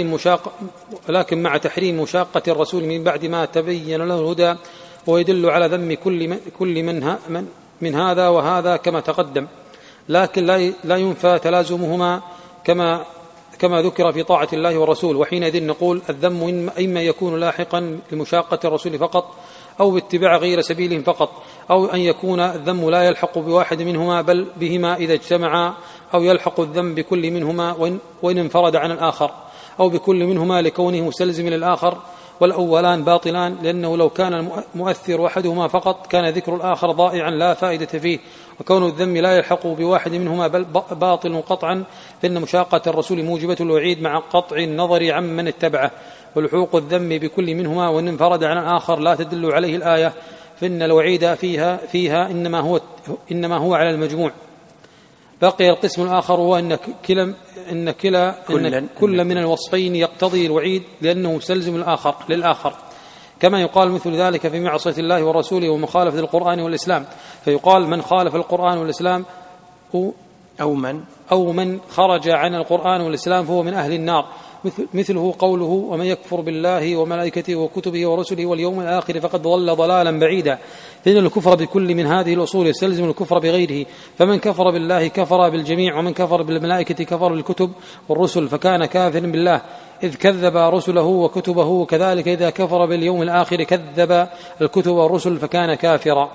مع تحريم مشاقة الرسول من بعد ما تبين له الهدى، ويدل على ذم كل من هذا وهذا كما تقدم، لكن لا ينفى تلازمهما كما ذكر في طاعة الله والرسول. وحينئذ نقول الذم إما يكون لاحقا لمشاقة الرسول فقط أو باتباع غير سبيلهم فقط، أو أن يكون الذم لا يلحق بواحد منهما بل بهما إذا اجتمعا، أو يلحق الذم بكل منهما وإن انفرد عن الآخر، أو بكل منهما لكونه مستلزم للآخر، والأولان باطلان، لأنه لو كان المؤثر أحدهما فقط كان ذكر الآخر ضائعا لا فائدة فيه، وكون الذم لا يلحق بواحد منهما بل باطل قطعا، فإن مشاقة الرسول موجبة الوعيد مع قطع النظر عمن اتبعه، ولحوق الذم بكل منهما وإن انفرد عن الآخر لا تدل عليه الآية، فإن الوعيد فيها إنما هو على المجموع. بقي القسم الآخر هو أن كل من الوصفين يقتضي الوعيد لأنه مستلزم للآخر، كما يقال مثل ذلك في معصية الله ورسوله ومخالفة القرآن والإسلام، فيقال من خالف القرآن والإسلام أو من خرج عن القرآن والإسلام فهو من أهل النار، مثله قوله ومن يكفر بالله وملائكته وكتبه ورسله واليوم الآخر فقد ضل ضلالا بعيدا، فإن الكفر بكل من هذه الأصول يستلزم الكفر بغيره، فمن كفر بالله كفر بالجميع، ومن كفر بالملائكة كفر بالكتب والرسل فكان كافر بالله إذ كذب رسله وكتبه، وكذلك إذا كفر باليوم الآخر كذب الكتب والرسل فكان كافرا.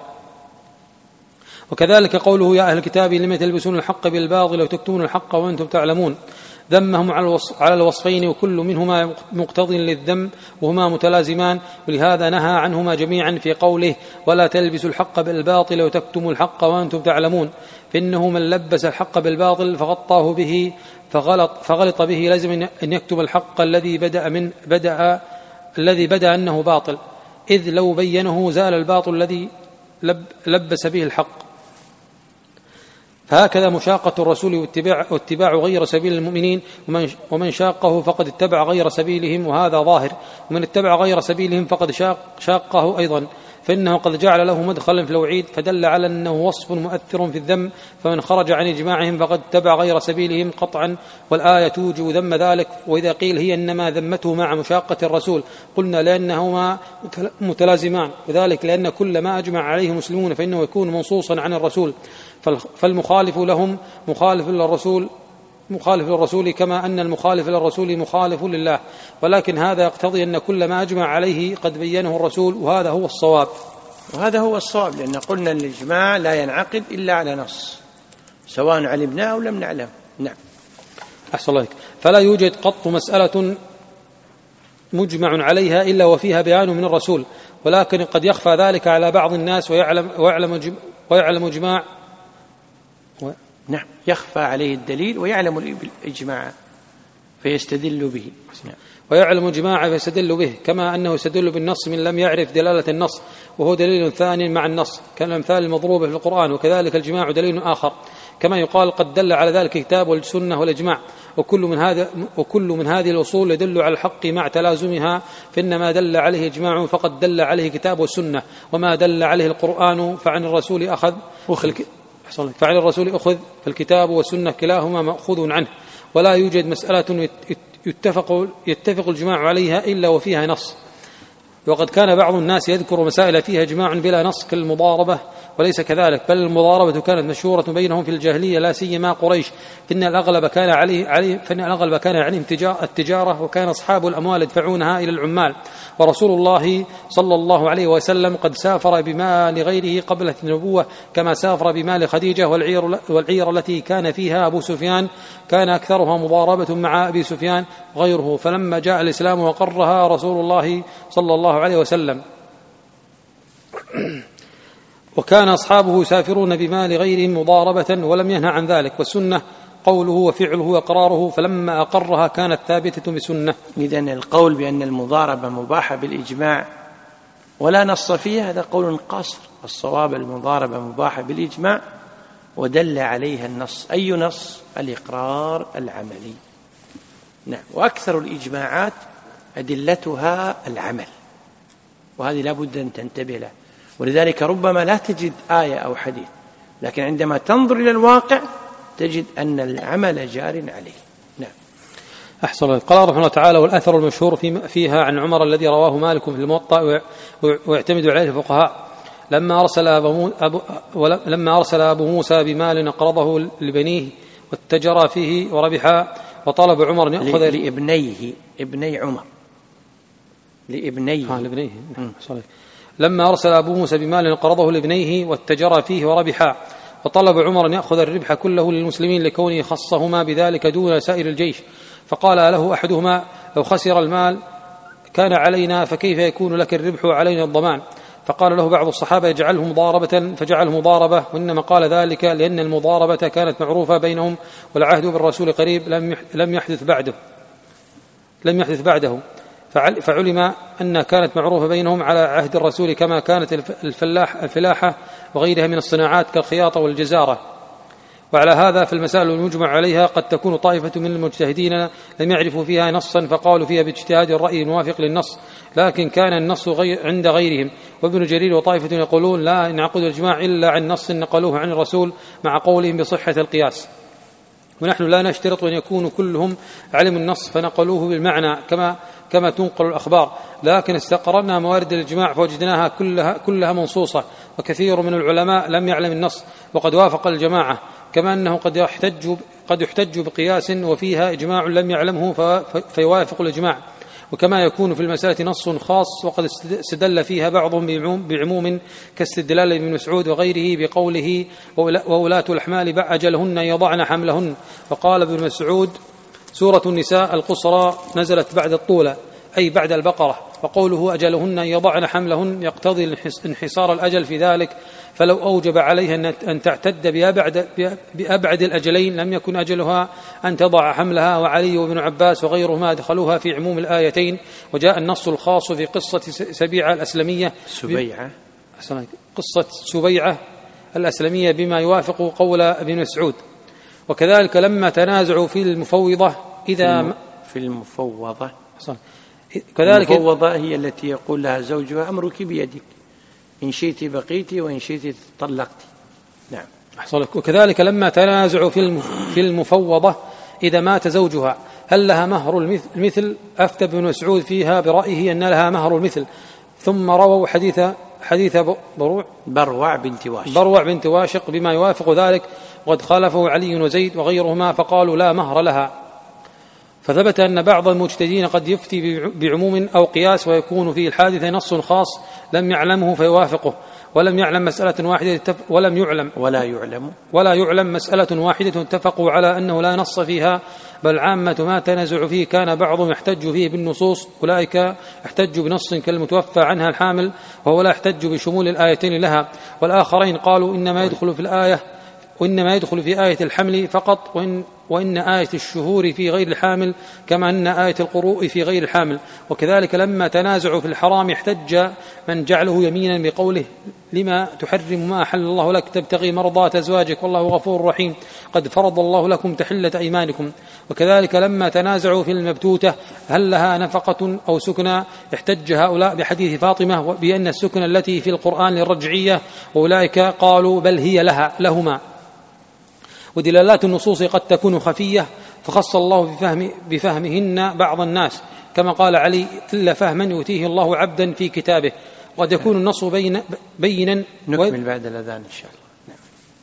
وكذلك قوله يا أهل الكتاب لم تلبسون الحق بالباطل وتكتمون الحق وأنتم تعلمون، ذمهم على الوصفين وكل منهما مقتض للذم وهما متلازمان، ولهذا نهى عنهما جميعا في قوله ولا تلبسوا الحق بالباطل وتكتموا الحق وأنتم تعلمون، فإنه من لبس الحق بالباطل فغطاه به فغلط به لازم أن يكتم الحق الذي بدأ أنه باطل، إذ لو بينه زال الباطل الذي لبس به الحق. فهكذا مشاقة الرسول واتباع غير سبيل المؤمنين، ومن شاقه فقد اتبع غير سبيلهم وهذا ظاهر، ومن اتبع غير سبيلهم فقد شاقه أيضا، فإنه قد جعل له مدخلا في الوعيد، فدل على أنه وصف مؤثر في الذم، فمن خرج عن إجماعهم فقد اتبع غير سبيلهم قطعا، والآية توجب ذم ذلك. وإذا قيل هي إنما ذمته مع مشاقة الرسول قلنا لأنهما متلازمان، وذلك لأن كل ما أجمع عليه المسلمون فإنه يكون منصوصا عن الرسول، فالمخالف لهم مخالف للرسول مخالف للرسول، كما أن المخالف للرسول مخالف لله، ولكن هذا يقتضي أن كل ما أجمع عليه قد بينه الرسول، وهذا هو الصواب. وهذا هو الصواب، لأن قلنا الإجماع لا ينعقد إلا على نص، سواء علمناه أو لم نعلم. نعم. أحسن الله عليك. فلا يوجد قط مسألة مجمع عليها إلا وفيها بيان من الرسول، ولكن قد يخفى ذلك على بعض الناس ويعلم إجماع. نعم، يخفى عليه الدليل ويعلم الإجماع فيستدل به. ويعلم إجماع فيستدل به، كما أنه يستدل بالنص من لم يعرف دلالة النص، وهو دليل ثاني مع النص كالأمثال المضروبة في القرآن، وكذلك الجماع دليل آخر، كما يقال قد دل على ذلك الكتاب والسنة والإجماع، وكل من هذه الأصول يدل على الحق مع تلازمها، فإنما دل عليه إجماع فقد دل عليه كتاب والسنة، وما دل عليه القرآن فعن الرسول أخذ، فالكتاب والسنة كلاهما مأخوذ عنه، ولا يوجد مسألة يتفق الجماع عليها إلا وفيها نص. وقد كان بعض الناس يذكر مسائل فيها إجماع بلا نص كالمضاربة، وليس كذلك، بل المضاربة كانت مشهورة بينهم في الجاهلية لا سيما قريش، فإن الأغلب كان عليهم التجارة، وكان أصحاب الأموال يدفعونها إلى العمال، ورسول الله صلى الله عليه وسلم قد سافر بمال غيره قبل النبوة، كما سافر بمال خديجة، والعير التي كان فيها أبو سفيان كان أكثرها مضاربة مع أبي سفيان غيره، فلما جاء الإسلام وقرها رسول الله صلى الله عليه وسلم، وكان أصحابه يسافرون بمال غيرهم مضاربة ولم ينهى عن ذلك، والسنة قوله وفعله وإقراره، فلما أقرها كانت ثابتة بسنة. إذن القول بأن المضاربة مباحة بالإجماع ولا نص فيها هذا قول قاصر. الصواب المضاربة مباحة بالإجماع ودل عليها النص. أي نص؟ الإقرار العملي. نعم. وأكثر الإجماعات أدلتها العمل، وهذه لا بد أن تنتبه له، ولذلك ربما لا تجد آية أو حديث، لكن عندما تنظر إلى الواقع تجد أن العمل جار عليه. نعم. أحسن الله. قال رحمه الله تعالى: والأثر المشهور فيها عن عمر الذي رواه مالك في الموطأ ويعتمد عليه الفقهاء، لما أرسل أبو موسى بمال أقرضه لبنيه واتجر فيه وربحا، وطلب عمر أن يأخذ ابني عمر لابنيه. لما أرسل أبو موسى بمال قرضه لابنيه واتجر فيه وربحا، وطلب عمر أن يأخذ الربح كله للمسلمين لكونه خصهما بذلك دون سائر الجيش، فقال له أحدهما: لو خسر المال كان علينا، فكيف يكون لك الربح وعلينا الضمان؟ فقال له بعض الصحابة: يجعله مضاربة، فجعله مضاربة، وإنما قال ذلك لأن المضاربة كانت معروفة بينهم، والعهد بالرسول قريب لم يحدث بعده، فعلم أن كانت معروفة بينهم على عهد الرسول، كما كانت الفلاحة وغيرها من الصناعات كالخياطة والجزارة. وعلى هذا فالمسائل المجمع عليها قد تكون طائفة من المجتهدين لم يعرفوا فيها نصا فقالوا فيها باجتهاد الرأي الموافق للنص، لكن كان النص عند غيرهم. وابن جرير وطائفة يقولون لا ينعقد الإجماع إلا عن نص نقلوه عن الرسول، مع قولهم بصحة القياس. ونحن لا نشترط أن يكونوا كلهم علم النص فنقلوه بالمعنى كما تنقل الأخبار، لكن استقررنا موارد الإجماع فوجدناها كلها منصوصة، وكثير من العلماء لم يعلم النص وقد وافق الجماعة، كما أنه قد يحتج بقياس وفيها إجماع لم يعلمه فيوافق الإجماع، وكما يكون في المسألة نص خاص وقد استدل فيها بعضهم بعموم كاستدلال ابن مسعود وغيره بقوله: وولاة الأحمال أجلهن يضعن حملهن. وقال ابن مسعود: سورة النساء القصرى نزلت بعد الطولة، أي بعد البقرة، وقوله أجلهن يضعن حملهن يقتضي انحصار الأجل في ذلك، فلو أوجب عليها أن تعتد بأبعد الأجلين لم يكن أجلها أن تضع حملها. وعلي وابن عباس وغيرهما أدخلوها في عموم الآيتين. وجاء النص الخاص في قصة سبيعة الأسلمية قصة سبيعة الأسلمية بما يوافق قول ابن مسعود. وكذلك لما تنازعوا في المفوضة كذلك المفوضة هي التي يقول لها زوجها: أمرك بيدك، إن شئت بقيت وإن شئت طلقت. نعم. وكذلك لما تنازعوا في المفوضة إذا مات زوجها هل لها مهر المثل؟ أفتى ابن مسعود فيها برأيه أن لها مهر المثل، ثم رووا حديث بروع بنت واشق بما يوافق ذلك، وقد خالفه علي وزيد وغيرهما فقالوا لا مهر لها. فثبت أن بعض المجتهدين قد يفتي بعموم أو قياس ويكون في الحادثة نص خاص لم يعلمه فيوافقه، ولم يعلم مسألة واحدة ولا يعلم مسألة واحدة اتفقوا على أنه لا نص فيها، بل عامة ما تنازع فيه كان بعضهم يحتج فيه بالنصوص، أولئك احتجوا بنص كالمتوفى عنها الحامل وهو لا يحتج بشمول الآيتين لها، والآخرين قالوا إنما يدخل في آية الحمل فقط، وإن آية الشهور في غير الحامل كما أن آية القروء في غير الحامل. وكذلك لما تنازعوا في الحرام احتج من جعله يمينا بقوله لما تحرم ما أحل الله لك تبتغي مرضات أزواجك والله غفور رحيم قد فرض الله لكم تحلة أيمانكم. وكذلك لما تنازعوا في المبتوتة هل لها نفقة أو سكنى احتج هؤلاء بحديث فاطمة بأن السكنى التي في القرآن للرجعية، وأولئك قالوا بل هي لهما. ودلالات النصوص قد تكون خفية فخص الله بفهمهن بعض الناس كما قال علي إلا فهما يؤتيه الله عبدا في كتابه. وقد يكون النص بينا نكمل بعد الأذان إن شاء الله.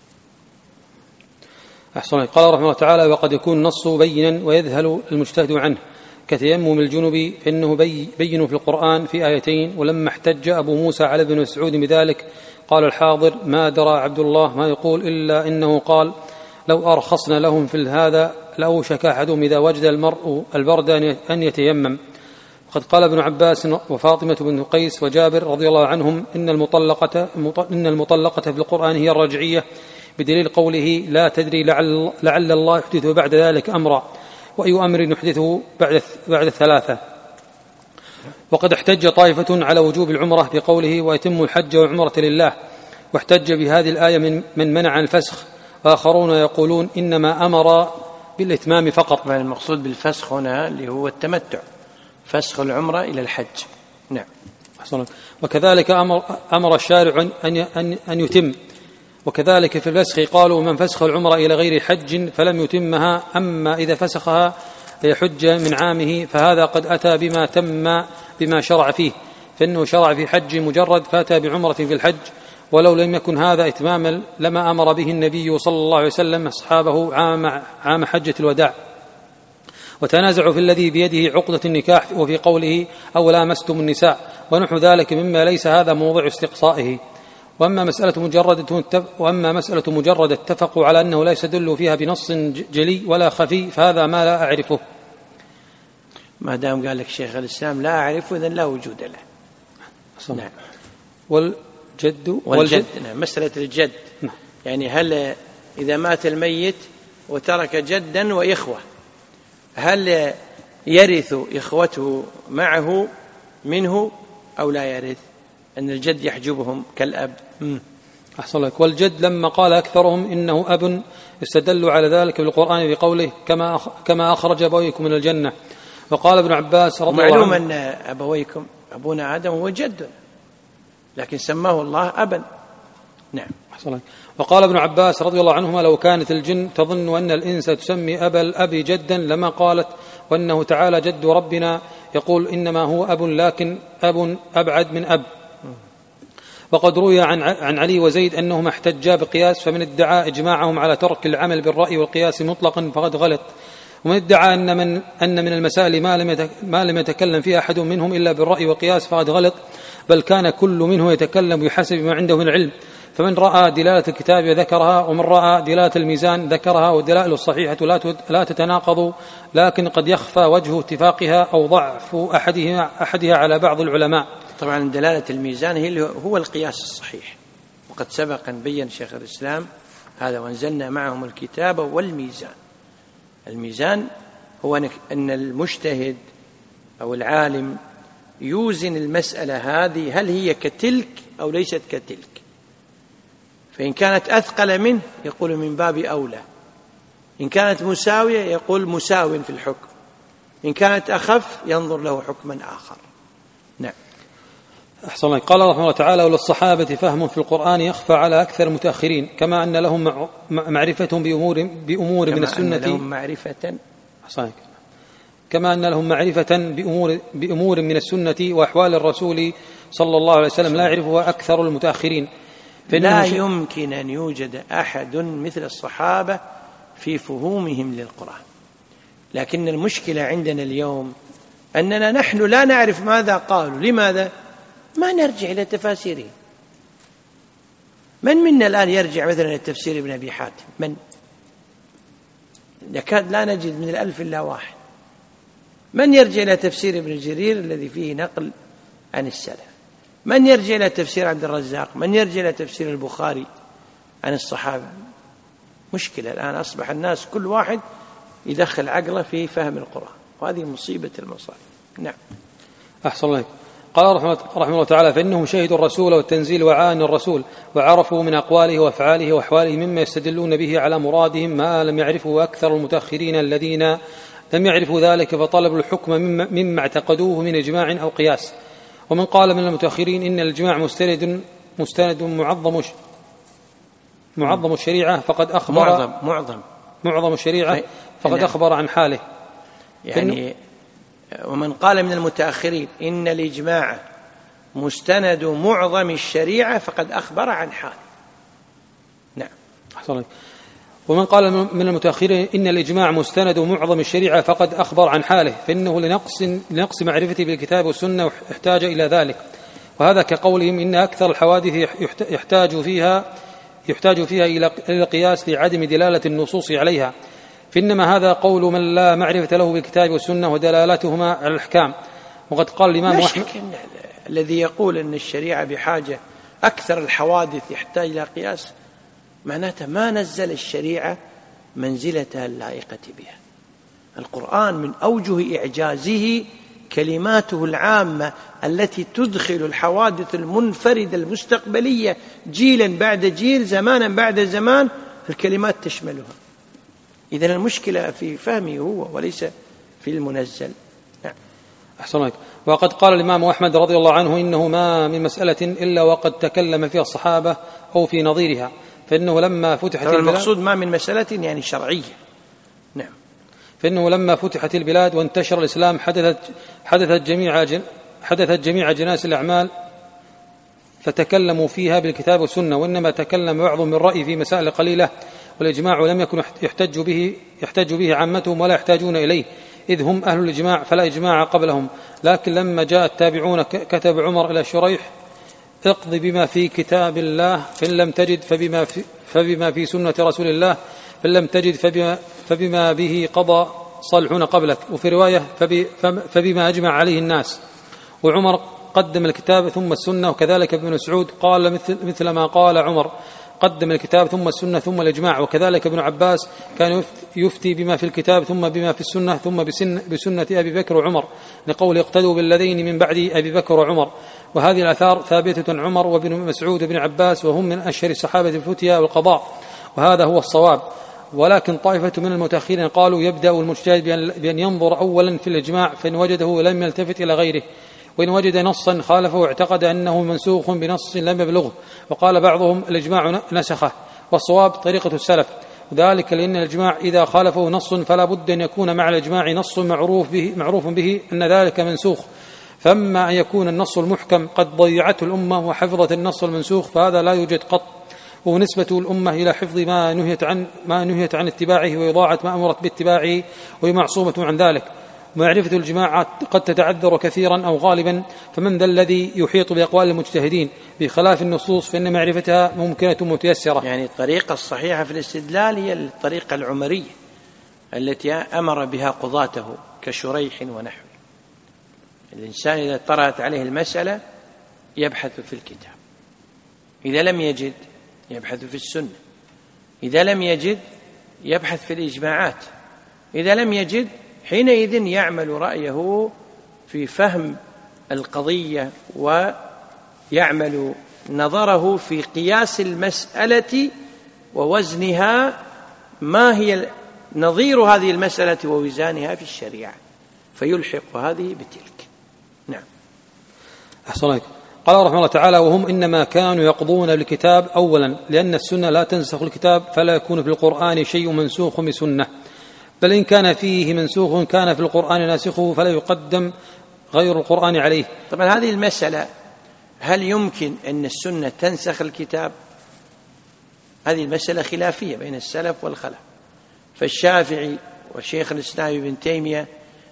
أحسن. قال رحمه الله تعالى وقد يكون النص بينا ويذهل المجتهد عنه كتيمم الجنب فإنه بين في القرآن في آيتين. ولما احتج أبو موسى على ابن مسعود بذلك قال الحاضر ما درى عبد الله ما يقول إلا إنه قال لو أرخصنا لهم في هذا لأوشك أحدهم إذا وجد المرء البرد أن يتيمم. وقد قال ابن عباس وفاطمة بن قيس وجابر رضي الله عنهم إن المطلقة في القرآن هي الرجعية بدليل قوله لا تدري لعل الله يحدث بعد ذلك أمرا، وأي أمر يحدثه بعد الثلاثة. وقد احتج طائفة على وجوب العمرة بقوله ويتم الحج والعمرة لله، واحتج بهذه الآية من منع الفسخ، وآخرون يقولون إنما أمر بالإتمام فقط. المقصود بالفسخ هنا اللي هو التمتع، فسخ العمرة إلى الحج. نعم. وكذلك أمر الشارع أن يتم. وكذلك في الفسخ قالوا من فسخ العمرة إلى غير حج فلم يتمها، أما إذا فسخها ليحج من عامه فهذا قد أتى بما شرع فيه، فإنه شرع في حج مجرد فأتى بعمرة في الحج، ولو لم يكن هذا إتماما لما أمر به النبي صلى الله عليه وسلم أصحابه عام حجة الوداع. وتنازعوا في الذي بيده عقدة النكاح وفي قوله أو لامستم النساء ونحو ذلك مما ليس هذا موضع استقصائه. وأما مسألة مجرد اتفقوا على أنه لا يستدل فيها بنص جلي ولا خفي فهذا ما لا أعرفه. ما دام قال لك شيخ الإسلام لا أعرفه إذن لا وجود له. نعم. والجد. نعم. مسألة الجد يعني هل إذا مات الميت وترك جدا وإخوة هل يرث إخوته معه منه أو لا يرث؟ أن الجد يحجبهم كالأب. أحسن لك. والجد لما قال أكثرهم إنه أب استدلوا على ذلك بالقرآن بقوله كما أخرج أبويكم من الجنة. وقال ابن عباس رضي الله عنه معلوم أن أبويكم أبونا آدم هو جد لكن سماه الله أبا. نعم. أحسن لك. وقال ابن عباس رضي الله عنهما لو كانت الجن تظن أن الإنس تسمي أبا الأب جدا لما قالت وأنه تعالى جد ربنا يقول إنما هو أب لكن أب أبعد من أب. وقد روي عن علي وزيد أنهما احتجا بقياس، فمن ادعى إجماعهم على ترك العمل بالرأي والقياس مطلقا فقد غلط، ومن ادعى أن من المسائل ما لم يتكلم فيها أحد منهم إلا بالرأي والقياس فقد غلط، بل كان كل منه يتكلم بحسب ما عنده من العلم. فمن رأى دلالة الكتاب ذكرها، ومن رأى دلالة الميزان ذكرها، والدلائل الصحيحة لا تتناقض، لكن قد يخفى وجه اتفاقها أو ضعف أحدها على بعض العلماء. طبعا دلالة الميزان هو القياس الصحيح، وقد سبق أن بين شيخ الإسلام هذا وانزلنا معهم الكتاب والميزان. الميزان هو أن المجتهد أو العالم يوزن المسألة هذه هل هي كتلك أو ليست كتلك، فإن كانت أثقل منه يقول من باب أولى، إن كانت مساوية يقول مساو في الحكم، إن كانت أخف ينظر له حكما آخر. نعم. أحسن. قال رحمه الله تعالى وللصحابة فهم في القرآن يخفى على أكثر المتأخرين كما أن لهم معرفة بأمور من السنة كما أن لهم معرفة بأمور من السنة وأحوال الرسول صلى الله عليه وسلم لا يعرفها أكثر المتأخرين، لا يمكن أن يوجد أحد مثل الصحابة في فهومهم للقرآن. لكن المشكلة عندنا اليوم أننا نحن لا نعرف ماذا قالوا. لماذا؟ ما نرجع إلى تفاسيره. من منا الآن يرجع مثلا إلى تفسير ابن أبي حاتم؟ من؟ نكاد لا نجد من 1000 إلا واحد. من يرجع إلى تفسير ابن جرير الذي فيه نقل عن السلف؟ من يرجع إلى تفسير عبد الرزاق؟ من يرجع إلى تفسير البخاري عن الصحابة؟ مشكلة الآن أصبح الناس كل واحد يدخل عقله في فهم القرآن، وهذه مصيبة المصائب. نعم. أحسن الله. قال رحمه الله تعالى: فإنهم شهدوا الرسول والتنزيل وعان الرسول، وعرفوا من أقواله وأفعاله وأحواله مما يستدلون به على مرادهم ما لم يعرفه أكثر المتأخرين الذين لم يعرفوا ذلك فطلبوا الحكم مما اعتقدوه من إجماع أو قياس. ومن قال من المتأخرين إن الإجماع مستند معظم الشريعة فقد أخبر معظم الشريعة فقد أخبر عن حاله. يعني ومن قال من المتأخرين إن الإجماع مستند معظم الشريعة فقد أخبر عن حاله. نعم. أحسن. ومن قال من المتأخرين إن الإجماع مستند معظم الشريعة فقد أخبر عن حاله، فإنه لنقص معرفته بالكتاب والسنة احتاج إلى ذلك. وهذا كقولهم إن أكثر الحوادث يحتاج فيها إلى القياس لعدم دلالة النصوص عليها، فإنما هذا قول من لا معرفة له بالكتاب والسنة ودلالتهما على الأحكام. وقد قال الإمام أحمد: الذي يقول أن الشريعة بحاجة أكثر الحوادث يحتاج إلى قياس، معناته ما نزل الشريعة منزلتها اللائقة بها. القرآن من أوجه إعجازه كلماته العامة التي تدخل الحوادث المنفردة المستقبلية جيلا بعد جيل، زمانا بعد زمان، الكلمات تشملها. إذن المشكلة في فهمه هو وليس في المنزل. نعم. أحسن عليك. وقد قال الإمام أحمد رضي الله عنه: إنه ما من مسألة إلا وقد تكلم فيها الصحابة أو في نظيرها، فإنه لما فتحت البلاد، المقصود ما من مسألة يعني شرعية. نعم. فإنه لما فتحت البلاد وانتشر الإسلام حدثت جميع جناس الأعمال فتكلموا فيها بالكتاب والسنة، وإنما تكلم بعض من رأي في مسائل قليلة، والإجماع لم يكن يحتج به عامتهم ولا يحتاجون إليه، إذ هم أهل الإجماع فلا إجماع قبلهم. لكن لما جاء التابعون كتب عمر إلى شريح: اقض بما في كتاب الله فإن لم تجد فبما في سنة رسول الله فإن لم تجد فبما به قضى صالحون قبلك. وفي رواية: فبما أجمع عليه الناس. وعمر قدم الكتاب ثم السنة، وكذلك ابن مسعود قال مثل ما قال عمر: قدم الكتاب ثم السنة ثم الإجماع. وكذلك ابن عباس كان يفتي بما في الكتاب ثم بما في السنة ثم بسنة أبي بكر وعمر، لقول: اقتدوا بالذين من بعد أبي بكر وعمر. وهذه الآثار ثابتة عمر وابن مسعود وابن عباس، وهم من أشهر الصحابة الفتيا والقضاء، وهذا هو الصواب. ولكن طائفة من المتأخرين قالوا: يبدأ المجتهد بأن ينظر أولا في الإجماع، فإن وجده لم يلتفت إلى غيره، وإن وجد نصا خالفه اعتقد أنه منسوخ بنص لم يبلغه. وقال بعضهم: الإجماع نسخه. والصواب طريقة السلف، وذلك لأن الإجماع إذا خالفه نص فلا بد أن يكون مع الإجماع نص معروف به أن ذلك منسوخ. فأما أن يكون النص المحكم قد ضيعته الأمة وحفظت النص المنسوخ فهذا لا يوجد قط. ونسبة الأمة إلى حفظ ما نهيت عن اتباعه وإضاعة ما أمرت باتباعه وهي معصومة عن ذلك. معرفة الجماعة قد تتعذر كثيرا أو غالبا، فمن ذا الذي يحيط بأقوال المجتهدين بخلاف النصوص فإن معرفتها ممكنة متيسرة. يعني الطريقة الصحيحة في الاستدلال هي الطريقة العمرية التي أمر بها قضاته كشريح ونحوه. الإنسان إذا طرأت عليه المسألة يبحث في الكتاب، إذا لم يجد يبحث في السنة، إذا لم يجد يبحث في الإجماعات، إذا لم يجد حينئذ يعمل رأيه في فهم القضية ويعمل نظره في قياس المسألة ووزنها، ما هي نظير هذه المسألة ووزانها في الشريعة، فيلحق هذه بتلك. نعم. أحسن عليك. قال رحمه الله تعالى: وهم إنما كانوا يقضون بالكتاب أولا، لأن السنة لا تنسخ الكتاب، فلا يكون في القرآن شيء منسوخ بسنة، بل إن كان فيه منسوخ كان في القرآن ناسخه، فلا يقدم غير القرآن عليه. طبعا هذه المسألة، هل يمكن أن السنة تنسخ الكتاب؟ هذه المسألة خلافية بين السلف والخلف. فالشافعي وشيخ الإسلام ابن تيمية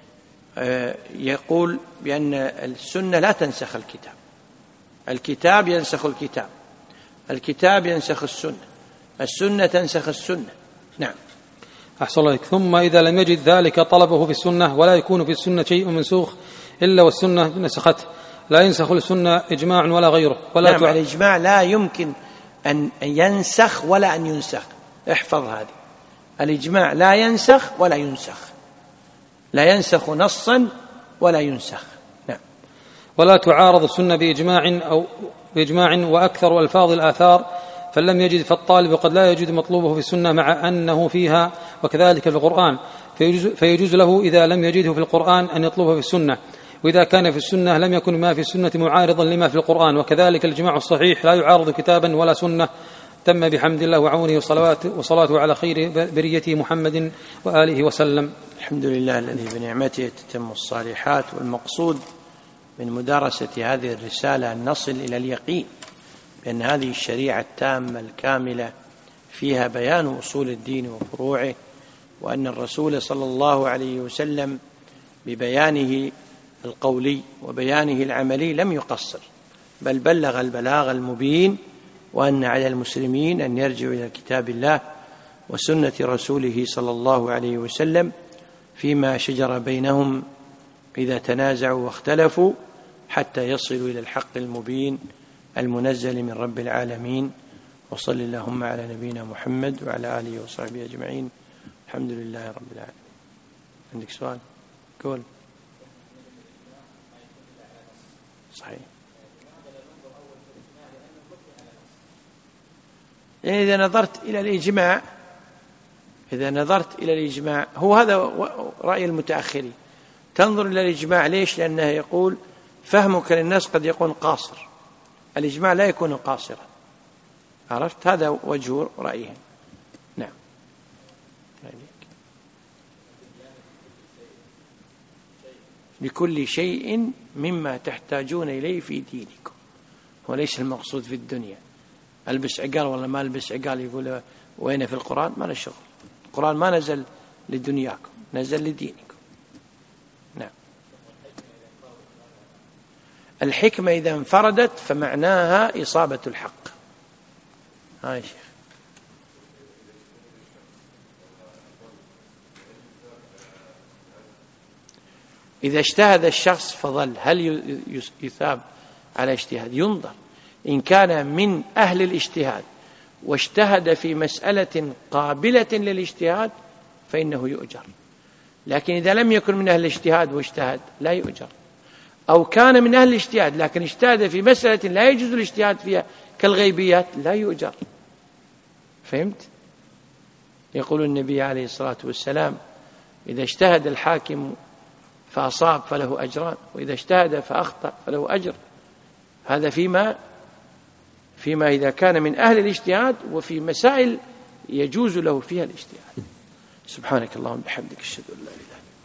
يقول بأن السنة لا تنسخ الكتاب، الكتاب ينسخ الكتاب، الكتاب ينسخ السنة، السنة تنسخ السنة. نعم. أحسن الله. ثم إذا لم يجد ذلك طلبه في السنة، ولا يكون في السنة شيء منسوخ إلا والسنة نسخته، لا ينسخ السنة إجماع ولا غيره. ولا نعم. الإجماع لا يمكن أن ينسخ ولا أن ينسخ. احفظ هذه، الإجماع لا ينسخ ولا ينسخ، لا ينسخ نصا ولا ينسخ. نعم. ولا تعارض السنة بإجماع وأكثر ألفاظ الآثار، فلم يجد فالطالب قد لا يجد مطلوبه في السنة مع أنه فيها، وكذلك في القرآن، فيجوز له إذا لم يجده في القرآن أن يطلبه في السنة، وإذا كان في السنة لم يكن ما في السنة معارضا لما في القرآن. وكذلك الإجماع الصحيح لا يعارض كتابا ولا سنة. تم بحمد الله وعونه وصلاته على خير بريته محمد وآله وسلم. الحمد لله الذي بنعمته تتم الصالحات. والمقصود من مدارسة هذه الرسالة أن نصل إلى اليقين بأن هذه الشريعة التامة الكاملة فيها بيان أصول الدين وفروعه، وأن الرسول صلى الله عليه وسلم ببيانه القولي وبيانه العملي لم يقصر، بل بلغ البلاغ المبين، وأن على المسلمين أن يرجعوا إلى كتاب الله وسنة رسوله صلى الله عليه وسلم فيما شجر بينهم إذا تنازعوا واختلفوا، حتى يصلوا إلى الحق المبين المنزل من رب العالمين. وصل اللهم على نبينا محمد وعلى آله وصحبه أجمعين. الحمد لله رب العالمين. عندك سؤال؟ قول. صحيح. يعني إذا نظرت إلى الإجماع هو هذا رأي المتأخرين، تنظر إلى الإجماع. ليش؟ لأنه يقول فهمك للناس قد يكون قاصر، الإجماع لا يكون قاصرا. عرفت؟ هذا وجه رأيهم. نعم. لكل شيء مما تحتاجون إليه في دينكم. وليس المقصود في الدنيا ألبس عقال ولا ما ألبس عقال، يقول وين في القرآن؟ ما له شغل. القرآن ما نزل لدنياكم، نزل لدينكم. نعم. الحكمة إذا انفردت فمعناها إصابة الحق. هاي شيخ. إذا اجتهد الشخص فظل، هل يثاب على اجتهاد؟ ينظر. إن كان من أهل الاجتهاد واجتهد في مسألة قابلة للاجتهاد فإنه يؤجر، لكن إذا لم يكن من أهل الاجتهاد واجتهد لا يؤجر. أو كان من أهل الاجتهاد لكن اجتهد في مسألة لا يجوز الاجتهاد فيها كالغيبيات لا يؤجر. فهمت؟ يقول النبي عليه الصلاة والسلام إذا اجتهد الحاكم فأصاب فله أجران، وإذا اجتهد فأخطأ فله أجر. هذا فيما إذا كان من أهل الاجتهاد، وفي مسائل يجوز له فيها الاجتهاد. سبحانك اللهم وبحمدك، أشهد أن لا إله إلا أنت.